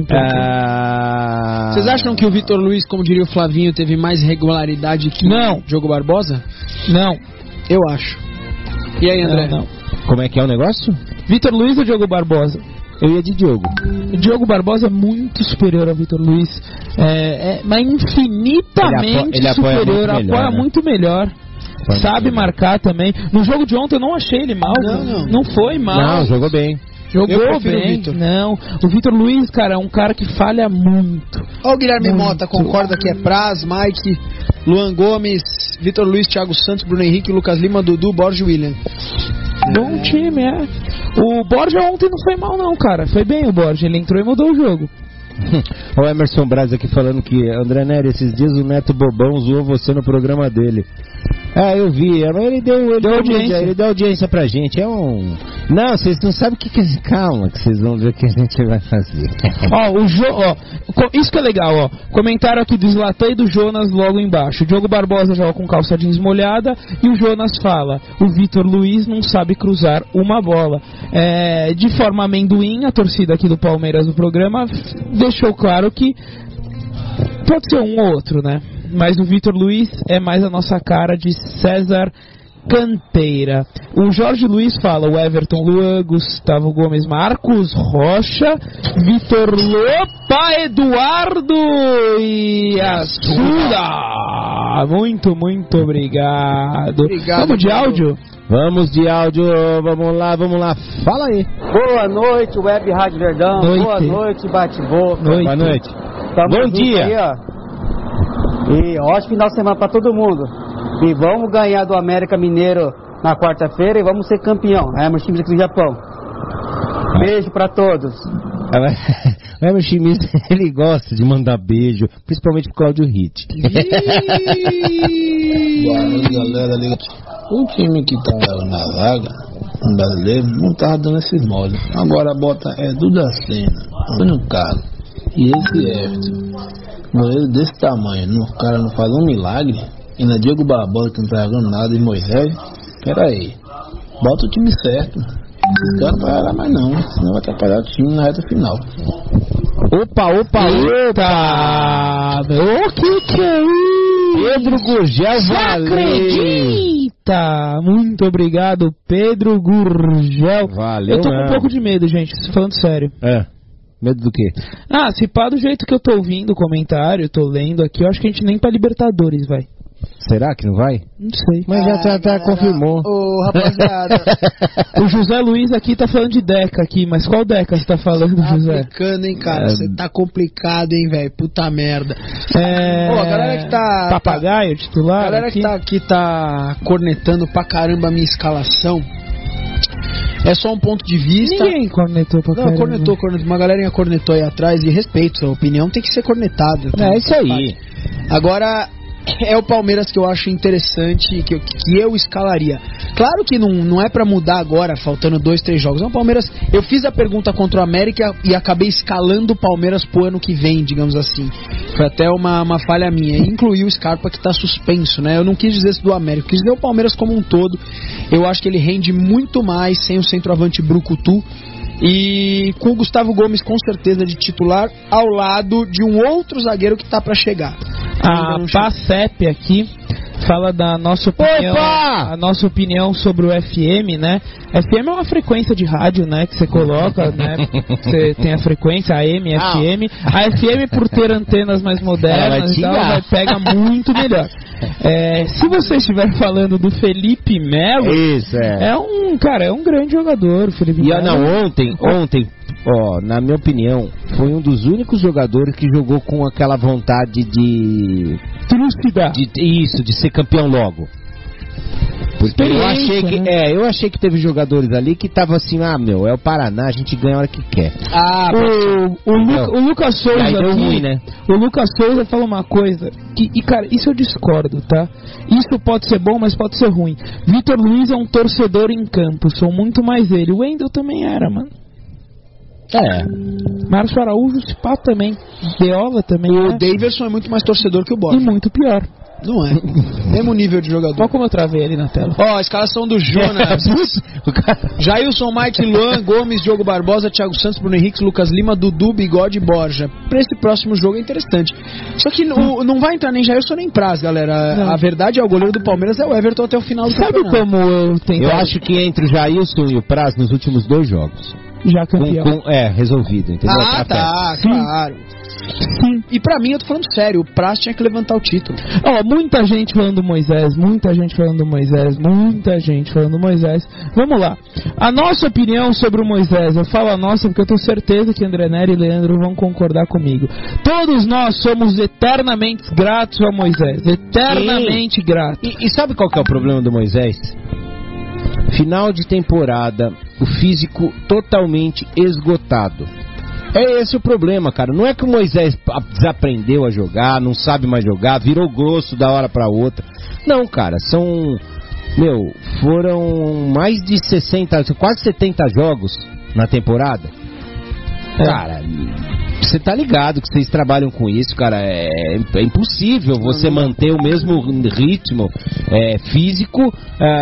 Vocês acham que o Vitor Luiz, como diria o Flavinho, teve mais regularidade que o Diogo Barbosa? Não. Eu acho. E aí, André? Não. Como é que é o negócio? Vitor Luiz ou Diogo Barbosa? Eu ia de Diogo. O Diogo Barbosa é muito superior ao Vitor Luiz. Mas infinitamente superior. Apoia muito melhor. Sabe marcar também. No jogo de ontem eu não achei ele mal. Não foi mal. Não, jogou bem. Jogou bem. Não, o Vitor Luiz, cara, é um cara que falha muito. Ó, o Guilherme Mota concorda que é Praz, Mike, Luan Gomes, Vitor Luiz, Thiago Santos, Bruno Henrique, Lucas Lima, Dudu, Borja e William. Bom time, O Borja ontem não foi mal não, cara. Foi bem o Borja, ele entrou e mudou o jogo. O Emerson Braz aqui falando que André Nery, esses dias o Neto Bobão zoou você no programa dele. Eu vi, ele deu audiência. Ele deu audiência pra gente. Não, vocês não sabem o que. Calma, que vocês vão ver o que a gente vai fazer. Isso que é legal, ó. Comentário aqui do Zlatan e do Jonas logo embaixo. O Diogo Barbosa joga com calça jeans molhada e o Jonas fala: o Vitor Luiz não sabe cruzar uma bola. De forma amendoim, a torcida aqui do Palmeiras do programa deixou claro que pode ser um ou outro, né? Mas o Vitor Luiz é mais a nossa cara de César Canteira. O Jorge Luiz fala: o Everton, Luan, Gustavo Gomes, Marcos Rocha, Vitor Lopa, Eduardo e Assuda. Muito obrigado. Vamos de áudio? Vamos de áudio, vamos lá. Fala aí. Boa noite, Web Rádio Verdão. Boa noite, Bate-Boca. Boa noite. Bom dia. Aí, e ótimo final de semana pra todo mundo. E vamos ganhar do América Mineiro na quarta-feira e vamos ser campeão. É meu time aqui do Japão. Beijo pra todos. O Emerson Schmidt, ele gosta de mandar beijo, principalmente pro Claudio Ritt. Boa noite, galera. O time que tá na zaga, o brasileiro, não tava dando esse mole. Agora bota Duda Sena, Antônio Carlos e esse Everton. Goleiro desse tamanho, o cara não faz um milagre. E na Diego Barbosa que não tá jogando nada, e Moisés. Pera aí, bota o time certo. Esse cara não vai errar mais não, senão vai atrapalhar o time na reta final. Opa! O que é isso? Pedro Gurgel, valeu! Acredita! Muito obrigado, Pedro Gurgel. Valeu. Eu tô com um pouco de medo, gente, falando sério. Medo do quê? Se pá do jeito que eu tô ouvindo o comentário, tô lendo aqui, eu acho que a gente nem pra Libertadores vai. Será que não vai? Não sei. Mas já confirmou. Ô, rapaziada. O José Luiz aqui tá falando de Deca aqui, mas qual Deca você tá falando, José? Complicando, hein, cara? Você tá complicado, hein, velho? Puta merda. A galera que tá... Papagaio, titular? A galera que tá cornetando pra caramba a minha escalação. É só um ponto de vista. Ninguém cornetou pra caramba. Não, cornetou. Uma galerinha cornetou aí atrás e respeito, a opinião tem que ser cornetada. É isso aí. Agora, é o Palmeiras que eu acho interessante, que eu escalaria. Claro que não é pra mudar agora, faltando 2-3 jogos. O Palmeiras, eu fiz a pergunta contra o América e acabei escalando o Palmeiras pro ano que vem, digamos assim. Foi até uma falha minha. Incluí o Scarpa, que tá suspenso, né? Eu não quis dizer isso do América, eu quis dizer o Palmeiras como um todo. Eu acho que ele rende muito mais sem o centroavante Brucutu. E com o Gustavo Gomes com certeza de titular ao lado de um outro zagueiro que tá pra chegar. A PACEP aqui fala da nossa opinião, a nossa opinião sobre o FM, né? FM é uma frequência de rádio, né? Que você coloca, né? Você tem a frequência AM, FM. A FM, por ter antenas mais modernas e tal, pega muito melhor. Se você estiver falando do Felipe Melo, isso é um grande jogador, o Felipe Melo. Ontem, na minha opinião, foi um dos únicos jogadores que jogou com aquela vontade de trucidar. De ser campeão logo. Porque eu achei que teve jogadores ali que estavam assim, é o Paraná, a gente ganha a hora que quer. O Lucas Souza aqui, ruim, né? O Lucas Souza fala uma coisa e cara, isso eu discordo, tá? Isso pode ser bom, mas pode ser ruim. Vitor Luiz é um torcedor em campo, sou muito mais ele. O Wendel também era, mano. Márcio Araújo, se pá também. Deola também. O Daverson é muito mais torcedor que o Borja. E muito pior. Não é. Mesmo nível de jogador. Olha como eu travei ali na tela. A escalação do Jonas. Jailson, Mike, Luan, Gomes, Diogo Barbosa, Thiago Santos, Bruno Henrique, Lucas Lima, Dudu, Bigode e Borja. Pra esse próximo jogo é interessante. Só que não vai entrar nem Jailson nem Praz, galera. A verdade é o goleiro do Palmeiras é o Everton até o final do campeonato. Sabe como eu acho que entre o Jailson e o Praz nos últimos 2 jogos. Já campeão. Resolvido, entendeu? Claro. Sim. E pra mim, eu tô falando sério, o Praz tinha que levantar o título. Muita gente falando do Moisés, muita gente falando do Moisés. Vamos lá. A nossa opinião sobre o Moisés, eu falo a nossa porque eu tenho certeza que André Nery e Leandro vão concordar comigo. Todos nós somos eternamente gratos ao Moisés, eternamente gratos. E sabe qual que é o problema do Moisés? Final de temporada, o físico totalmente esgotado. É esse o problema, cara. Não é que o Moisés desaprendeu a jogar, não sabe mais jogar, virou grosso da hora pra outra. Não, cara, foram mais de 60, quase 70 jogos na temporada. Cara, você tá ligado que vocês trabalham com isso, cara. É impossível você manter o mesmo ritmo físico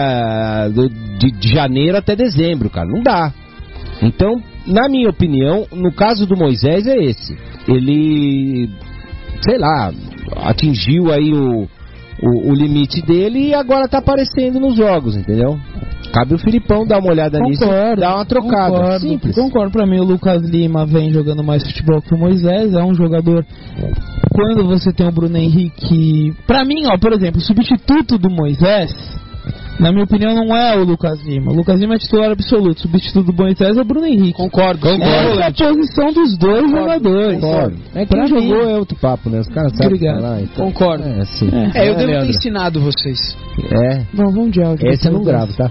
de janeiro até dezembro, cara. Não dá. Então, na minha opinião, no caso do Moisés é esse. Ele, sei lá, atingiu aí o limite dele e agora tá aparecendo nos jogos, entendeu? Cabe o Filipão dar uma olhada nisso e dar uma trocada. Concordo. Pra mim, o Lucas Lima vem jogando mais futebol que o Moisés. É um jogador... Quando você tem o Bruno Henrique... Pra mim, por exemplo, o substituto do Moisés, na minha opinião, não é o Lucas Lima. O Lucas Lima é titular absoluto. O substituto do Moisés é o Bruno Henrique. Concordo. É a posição dos dois jogadores. Concordo. Quem jogou é outro papo, né? Os caras sabem falar. Então. Concordo. Eu devo ter ensinado vocês. Não, vamos de áudio. Esse eu não gravo, tá?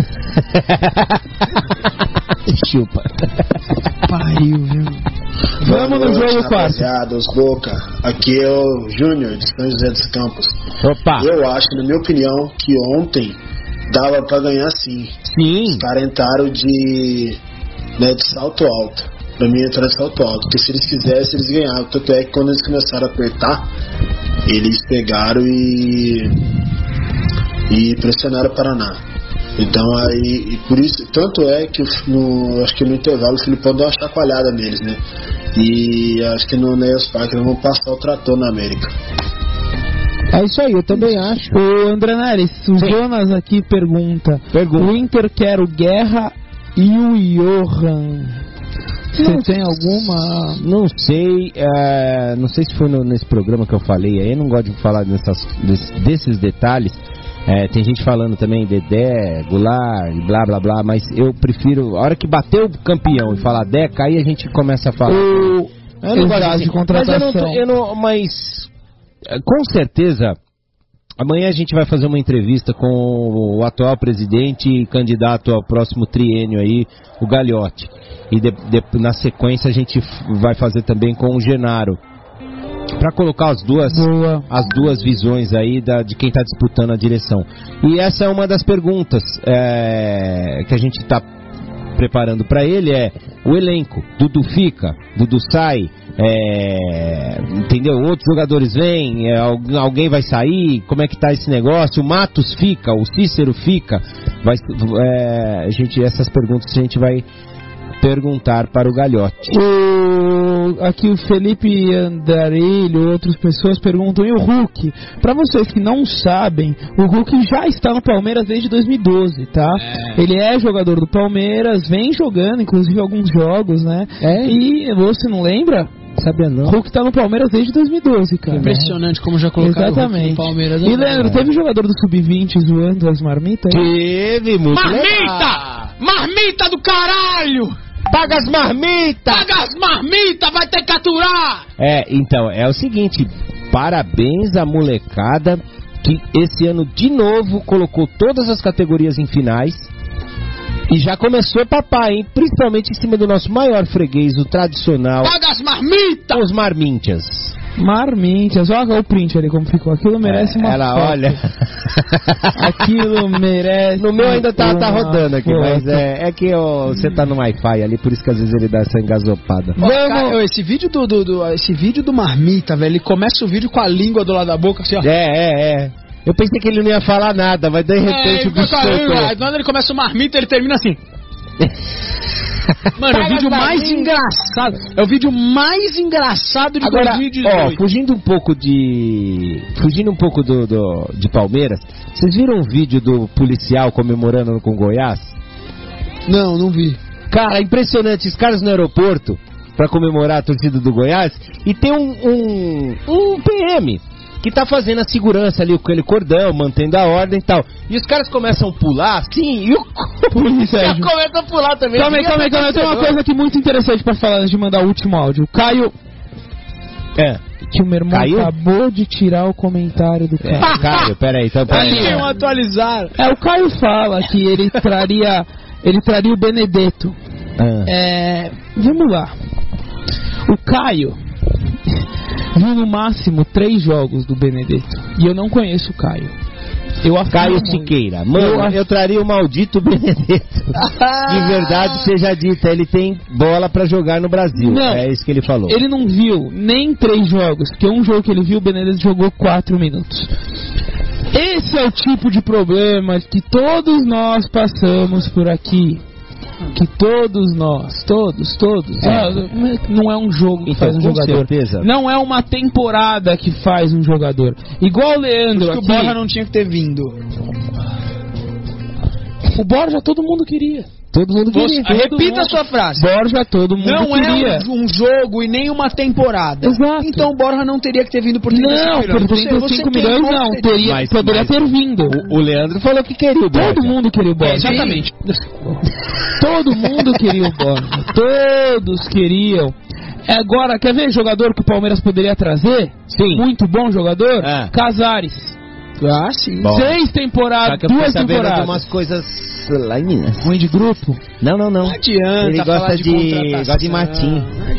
Chupa. Pariu, viu? Vamos no jogo 4. Rapaziada, os Boca. Aqui é o Júnior de São José dos Campos. Opa. Eu acho, na minha opinião, que ontem dava pra ganhar sim. Os caras entraram de salto alto. Pra mim entraram de salto alto. Porque se eles quisessem, eles ganhavam. Tanto é que quando eles começaram a apertar, eles pegaram e pressionaram o Paraná. Então aí, e por isso, tanto é que acho que no intervalo o Filipão deu uma chacoalhada neles, né? E acho que no Neos Parque eles vão passar o trator na América. É isso aí, eu também acho. O André Neres, o Jonas aqui pergunta. O Inter quer o Guerra e o Johan. Você tem alguma? Não sei. Não sei se foi nesse programa que eu falei aí. Eu não gosto de falar desses detalhes. Tem gente falando também Dedé, Goulart e blá blá blá, mas eu prefiro, a hora que bater o campeão e falar Deca, aí a gente começa a falar. Eu não gosto de contratação. Mas com certeza amanhã a gente vai fazer uma entrevista com o atual presidente e candidato ao próximo triênio aí, o Gagliotti. E na sequência a gente vai fazer também com o Genaro, para colocar as duas visões aí de quem está disputando a direção. E essa é uma das perguntas que a gente está preparando para ele, o elenco. Dudu fica, Dudu sai, entendeu? Outros jogadores vêm, alguém vai sair, como é que tá esse negócio? O Matos fica, o Cícero fica, essas perguntas a gente vai perguntar para o Gagliotti. Aqui o Felipe Andarilho, outras pessoas perguntam, e o Hulk? Para vocês que não sabem, o Hulk já está no Palmeiras desde 2012, tá? Ele é jogador do Palmeiras, vem jogando, inclusive alguns jogos, né? E você não lembra? Sabia não. Hulk tá no Palmeiras desde 2012, cara. Impressionante como já colocaram o Hulk no Palmeiras. E Leandro, teve jogador do Sub-20 zoando as marmitas? Teve, muito Marmita do caralho! Paga as marmitas, vai ter que aturar! Então, é o seguinte, parabéns à molecada que esse ano de novo colocou todas as categorias em finais e já começou papai, hein? Principalmente em cima do nosso maior freguês, o tradicional. Paga as marmitas! Os marmintias. Olha o print ali como ficou. Aquilo merece uma foto. Olha. Aquilo merece. No meu ainda tá rodando aqui, mas é que você tá no Wi-Fi ali, por isso que às vezes ele dá essa engasopada. Esse vídeo do marmita, velho, ele começa o vídeo com a língua do lado da boca, assim, ó. Eu pensei que ele não ia falar nada, mas de repente o bicho soltou. Quando ele começa o marmita, ele termina assim. Mano, é o vídeo mais engraçado. É o vídeo mais engraçado de 2018. Fugindo um pouco de Palmeiras, vocês viram o vídeo do policial comemorando com Goiás? Não vi. Cara, impressionante. Os caras no aeroporto pra comemorar a torcida do Goiás e tem um PM que tá fazendo a segurança ali, com aquele cordão, mantendo a ordem e tal. E os caras começam a pular, sim, e o policial começa a pular também. Calma aí, tem uma coisa aqui muito interessante pra falar antes de mandar o último áudio. O Caio... Que o meu irmão acabou de tirar o comentário do Caio. Caio, peraí, então peraí. Vamos atualizar. O Caio fala que ele traria o Benedetto. Vamos lá. O Caio viu no máximo 3 jogos do Benedetto. E eu não conheço o Caio. Caio Siqueira. Mano, eu traria o maldito Benedetto. De verdade seja dita, ele tem bola pra jogar no Brasil. Não, é isso que ele falou. Ele não viu nem 3 jogos, porque um jogo que ele viu, o Benedetto jogou 4 minutos. Esse é o tipo de problema que todos nós passamos por aqui. Que todos nós, todos. Não é um jogo que faz um jogador. Certeza. Não é uma temporada que faz um jogador. Igual o Leandro aqui. O Borja não tinha que ter vindo. O Borja todo mundo queria. Todo mundo queria. Repita a sua frase. Borja todo mundo queria. Não é um jogo e nem uma temporada. Exato. Então o Borja não teria que ter vindo por 35 milhões. Por 35 milhões não. Poderia ter vindo. O Leandro falou que queria o Borja. Todo mundo queria o Borja. Exatamente. Todo mundo queria o Borja. Todos queriam. Agora, quer ver jogador que o Palmeiras poderia trazer? Sim. Muito bom jogador? Casares. Ah, sim. Bom. 6 temporadas, 2 temporadas. De umas coisas lá em Minas. Ruim de grupo? Não. Não adianta. Ele gosta de Martim.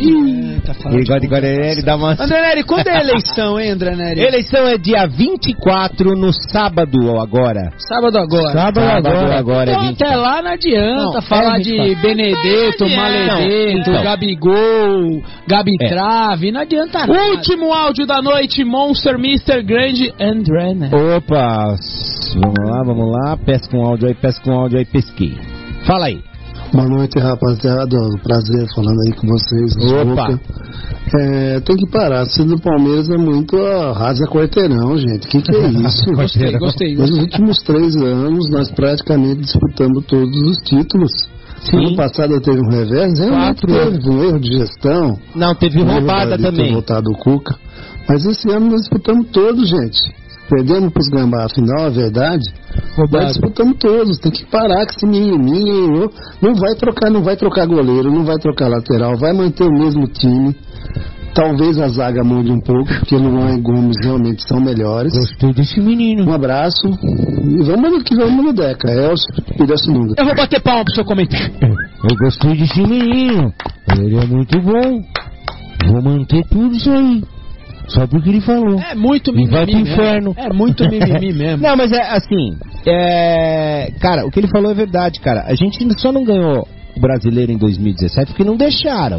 Ele dá uma... André Neri, quando é a eleição, hein, André Neri? Eleição é dia 24, no sábado agora. Sábado agora. Então, até lá não adianta falar de Benedetto, Maledetto, Gabigol, Gabi Trave, não adianta nada. Último áudio da noite, Monster, Mr. Grande, André Neri. Opa, vamos lá, pesca um áudio aí, pesquei. Fala aí. Boa noite, rapaziada. Prazer falando aí com vocês. Opa. Tem que parar. Se do Palmeiras é muito arrasa quarteirão, gente. Que é isso? Gostei. Nos últimos 3 anos, nós praticamente disputamos todos os títulos. Sim. Ano passado teve um revés, teve um erro de gestão. Não, teve roubada também. Voltado o Cuca. Mas esse ano nós disputamos todos, gente. Perdemos pros Gambá, afinal, a verdade. Nós disputamos todos, tem que parar com esse menininho. Não vai trocar goleiro, não vai trocar lateral, vai manter o mesmo time. Talvez a zaga mude um pouco, porque Luan e Gomes realmente são melhores. Gostei desse menino. Um abraço. E vamos no Deca. Pirassununga. Eu vou bater palma pro seu comentário. Eu gostei desse menino. Ele é muito bom. Vou manter tudo isso aí. Só porque ele falou. É muito mimimi. E vai pro inferno. É muito mimimi mesmo. Não, mas é assim. Cara, o que ele falou é verdade, cara. A gente só não ganhou o brasileiro em 2017 porque não deixaram.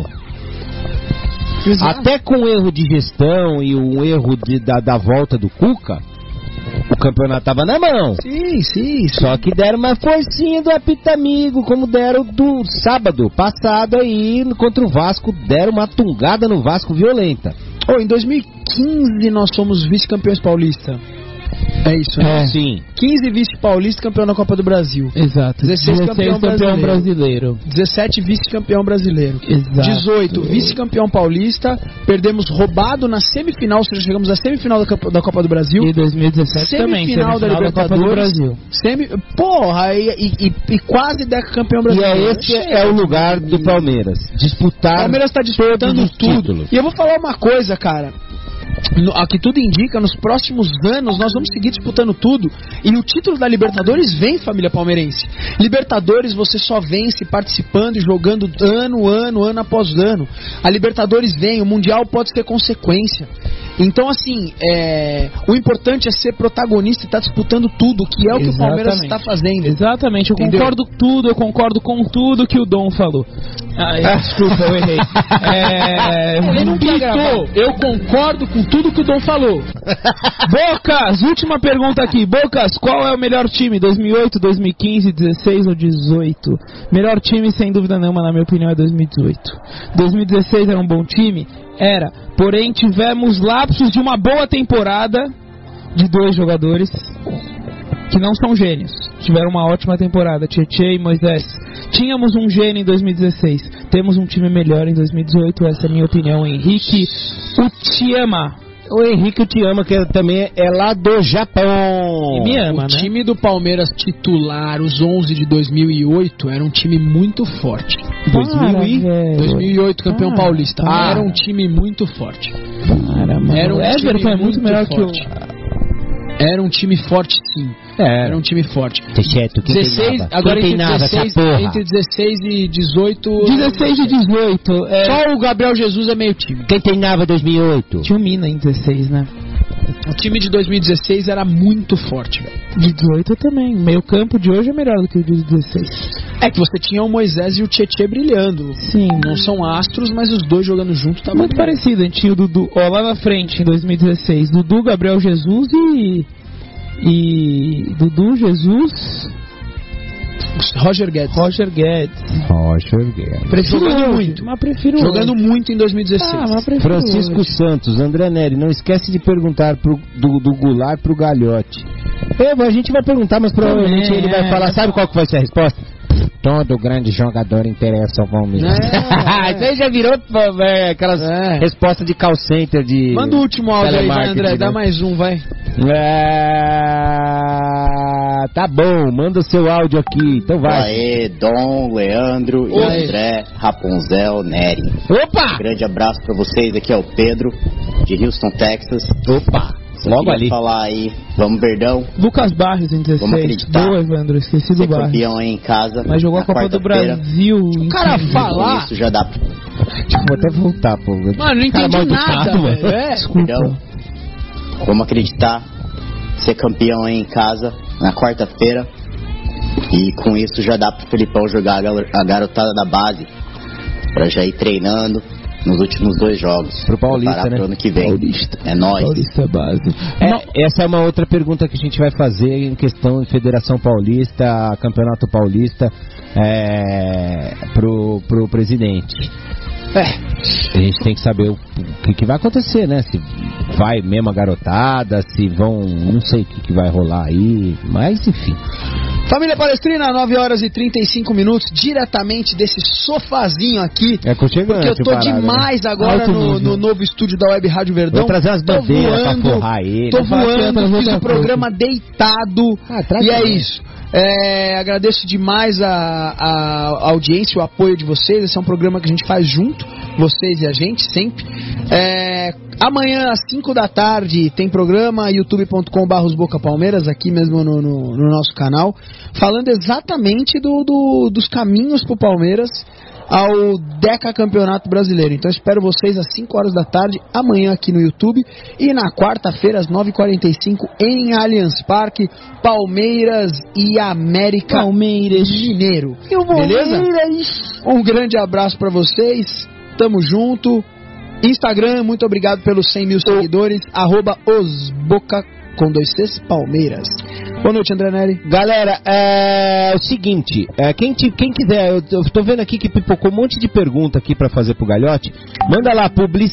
Exato. Até com o erro de gestão e o erro da volta do Cuca, o campeonato tava na mão. Sim. Só que deram uma forcinha do apita amigo, como deram do sábado passado aí contra o Vasco. Deram uma tungada no Vasco violenta. Em 2015 nós somos vice-campeões paulista. É isso, né? Sim. 15 vice-paulista, campeão da Copa do Brasil. Exato. 16 campeão brasileiro. 17 vice-campeão brasileiro. Exato. 18 vice-campeão paulista. Perdemos roubado na semifinal, ou seja, chegamos à semifinal da Copa do Brasil. E 2017 também, semifinal da Libertadores. Copa do Brasil. E quase decacampeão brasileiro. E esse é o lugar do Palmeiras. Disputar. O Palmeiras está disputando tudo. E eu vou falar uma coisa, cara. Aqui tudo indica, nos próximos anos nós vamos seguir disputando tudo. E o título da Libertadores vem, família palmeirense. Libertadores você só vence participando e jogando ano após ano. A Libertadores vem, o Mundial pode ser consequência. Então assim, o importante é ser protagonista e estar disputando tudo, que é o que o Palmeiras está fazendo. Exatamente, eu concordo com tudo que o Dom falou. Desculpa, eu errei. Ele não quer gravar. Eu concordo com tudo que o Dom falou. Bocas, última pergunta aqui. Bocas, qual é o melhor time? 2008, 2015, 16 ou 18? Melhor time, sem dúvida nenhuma, na minha opinião, é 2018. 2016 era um bom time? Era. Porém, tivemos lapsos de uma boa temporada de 2 jogadores que não são gênios. Tiveram uma ótima temporada, Tietê e Moisés. Tínhamos um gênio em 2016. Temos um time melhor em 2018. Essa é a minha opinião. Henrique Uchiyama. O Henrique Uchiyama, que também é lá do Japão. E me ama, o time do Palmeiras titular, os 11 de 2008, era um time muito forte. 2008, campeão paulista. Era um time muito forte. Era um time muito melhor forte. Era um time forte, sim. Era um time forte. Exceto, 16, agora entre 16 e 18. 16 e 18. Só o Gabriel Jesus é meio time. Quem treinava 2008? Tinha o Mina em 16, né? O time de 2016 era muito forte, velho. De 18 também. Meio campo de hoje é melhor do que o de 16. É que você tinha o Moisés e o Tietê brilhando. Sim. Não são astros, mas os dois jogando junto tá muito parecido. A gente tinha o Dudu, lá na frente, em 2016. Dudu, Gabriel Jesus e Dudu, Jesus... Roger Guedes. Jogando muito. Mas prefiro jogando hoje. Muito em 2016. Francisco hoje. Santos, André Neri, não esquece de perguntar do Goulart pro Galhote. A gente vai perguntar, mas provavelmente ele vai falar, sabe qual que vai ser a resposta? Todo grande jogador interessa ao Palmeiras. Isso aí já virou aquelas respostas de call center de... Manda o último áudio aí, vai, André, dá mais um, vai. Tá bom, manda o seu áudio aqui, então vai. Aê, Dom, Leandro e André, Rapunzel, Neri. Opa! Um grande abraço pra vocês, aqui é o Pedro, de Houston, Texas. Opa! Logo ali. Falar aí, vamos Verdão. Lucas Barros em 16. Vamos acreditar. Boa, Evandro, esqueci do Barros. Campeão aí em casa. Mas jogou a Copa do Brasil. O cara falar. Isso já dá. Vou até voltar, pô. Mano, não entendi nada, velho. Desculpa. Verdão. Vamos acreditar. Ser campeão aí em casa na quarta-feira. E com isso já dá pro Felipão jogar a garotada da base. Pra já ir treinando nos últimos 2 jogos. Pro Paulista, né? Pro ano que vem. Paulista. É nóis. Paulista base. Essa é uma outra pergunta que a gente vai fazer em questão de Federação Paulista, Campeonato Paulista, pro presidente. A gente tem que saber o que vai acontecer, né? Se vai mesmo a garotada, se vão... Não sei o que vai rolar aí, mas enfim. Família Palestrina, 9h35, diretamente desse sofazinho aqui. Porque eu tô demais agora no novo estúdio da Web Rádio Verdão. Vou trazer as bandeiras pra forrar ele. Tô voando, fiz o programa deitado. E é isso. Agradeço demais a audiência, o apoio de vocês. Esse é um programa que a gente faz junto, vocês e a gente, sempre. Amanhã às 5 da tarde tem programa, youtube.com/osbocapalmeiras, aqui mesmo no nosso canal, falando exatamente dos caminhos pro Palmeiras ao Deca Campeonato Brasileiro. Então espero vocês às 5 horas da tarde, amanhã aqui no YouTube, e na quarta-feira às 9h45 em Allianz Parque, Palmeiras e América Mineiro. Beleza? Um grande abraço pra vocês, tamo junto. Instagram, muito obrigado pelos 100 mil seguidores, @osboca com 2 Cs, Palmeiras. Boa noite, André Neri. Galera, é o seguinte, quem quiser, eu tô vendo aqui que pipocou um monte de pergunta aqui pra fazer pro Galhote. Manda lá,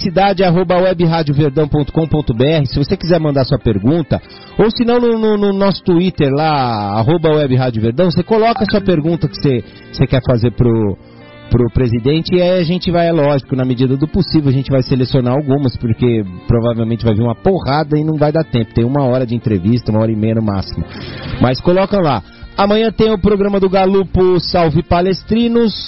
publicidade@webradioverdão.com.br, se você quiser mandar sua pergunta, ou se não no nosso Twitter lá, @webradioverdão, você coloca a sua pergunta que você quer fazer pro presidente, e aí a gente vai, lógico, na medida do possível, a gente vai selecionar algumas, porque provavelmente vai vir uma porrada e não vai dar tempo. Tem 1 hora de entrevista, 1h30 no máximo. Mas coloca lá. Amanhã tem o programa do Galupo Salve Palestrinos.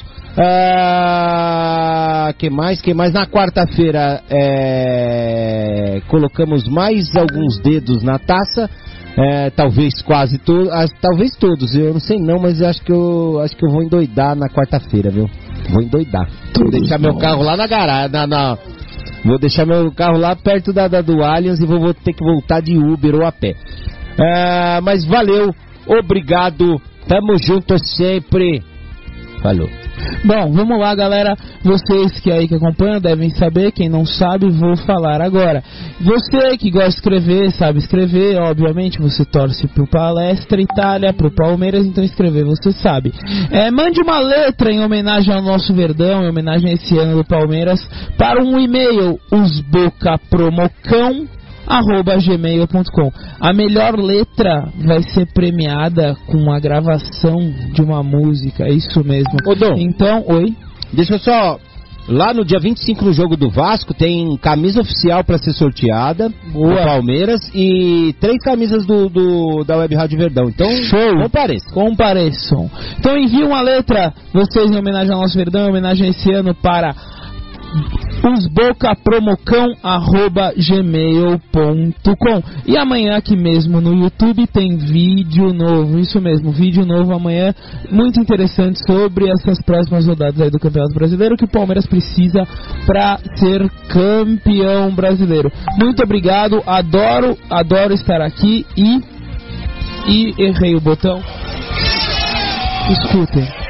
Que mais? Na quarta-feira colocamos mais alguns dedos na taça. Talvez quase todos, talvez todos, eu não sei não, mas acho que eu vou endoidar na quarta-feira, viu? Vou endoidar. Vou deixar meu carro lá na garagem, vou deixar meu carro lá perto do Allianz e vou ter que voltar de Uber ou a pé. Mas valeu, obrigado, tamo junto sempre. Falou. Bom, vamos lá, galera. Vocês que aí que acompanham devem saber. Quem não sabe, vou falar agora. Você que gosta de escrever, sabe escrever, obviamente você torce pro Palestra Itália, pro Palmeiras, então escrever você sabe. Mande uma letra em homenagem ao nosso Verdão, em homenagem a esse ano do Palmeiras, para um e-mail, osbocapromocão@gmail.com. A melhor letra vai ser premiada com uma gravação de uma música, isso mesmo. Ô Dom, então, oi? Deixa eu só... Lá no dia 25, no jogo do Vasco, tem camisa oficial para ser sorteada do Palmeiras e 3 camisas da Web Rádio Verdão. Então, show! Compareçam. Então envie uma letra, vocês, em homenagem ao nosso Verdão, em homenagem a esse ano, para osbocapromocão@gmail.com. E amanhã aqui mesmo no YouTube tem vídeo novo, isso mesmo, vídeo novo amanhã, muito interessante sobre essas próximas rodadas aí do Campeonato Brasileiro, que o Palmeiras precisa para ser campeão brasileiro. Muito obrigado, adoro estar aqui e errei o botão. Escutem.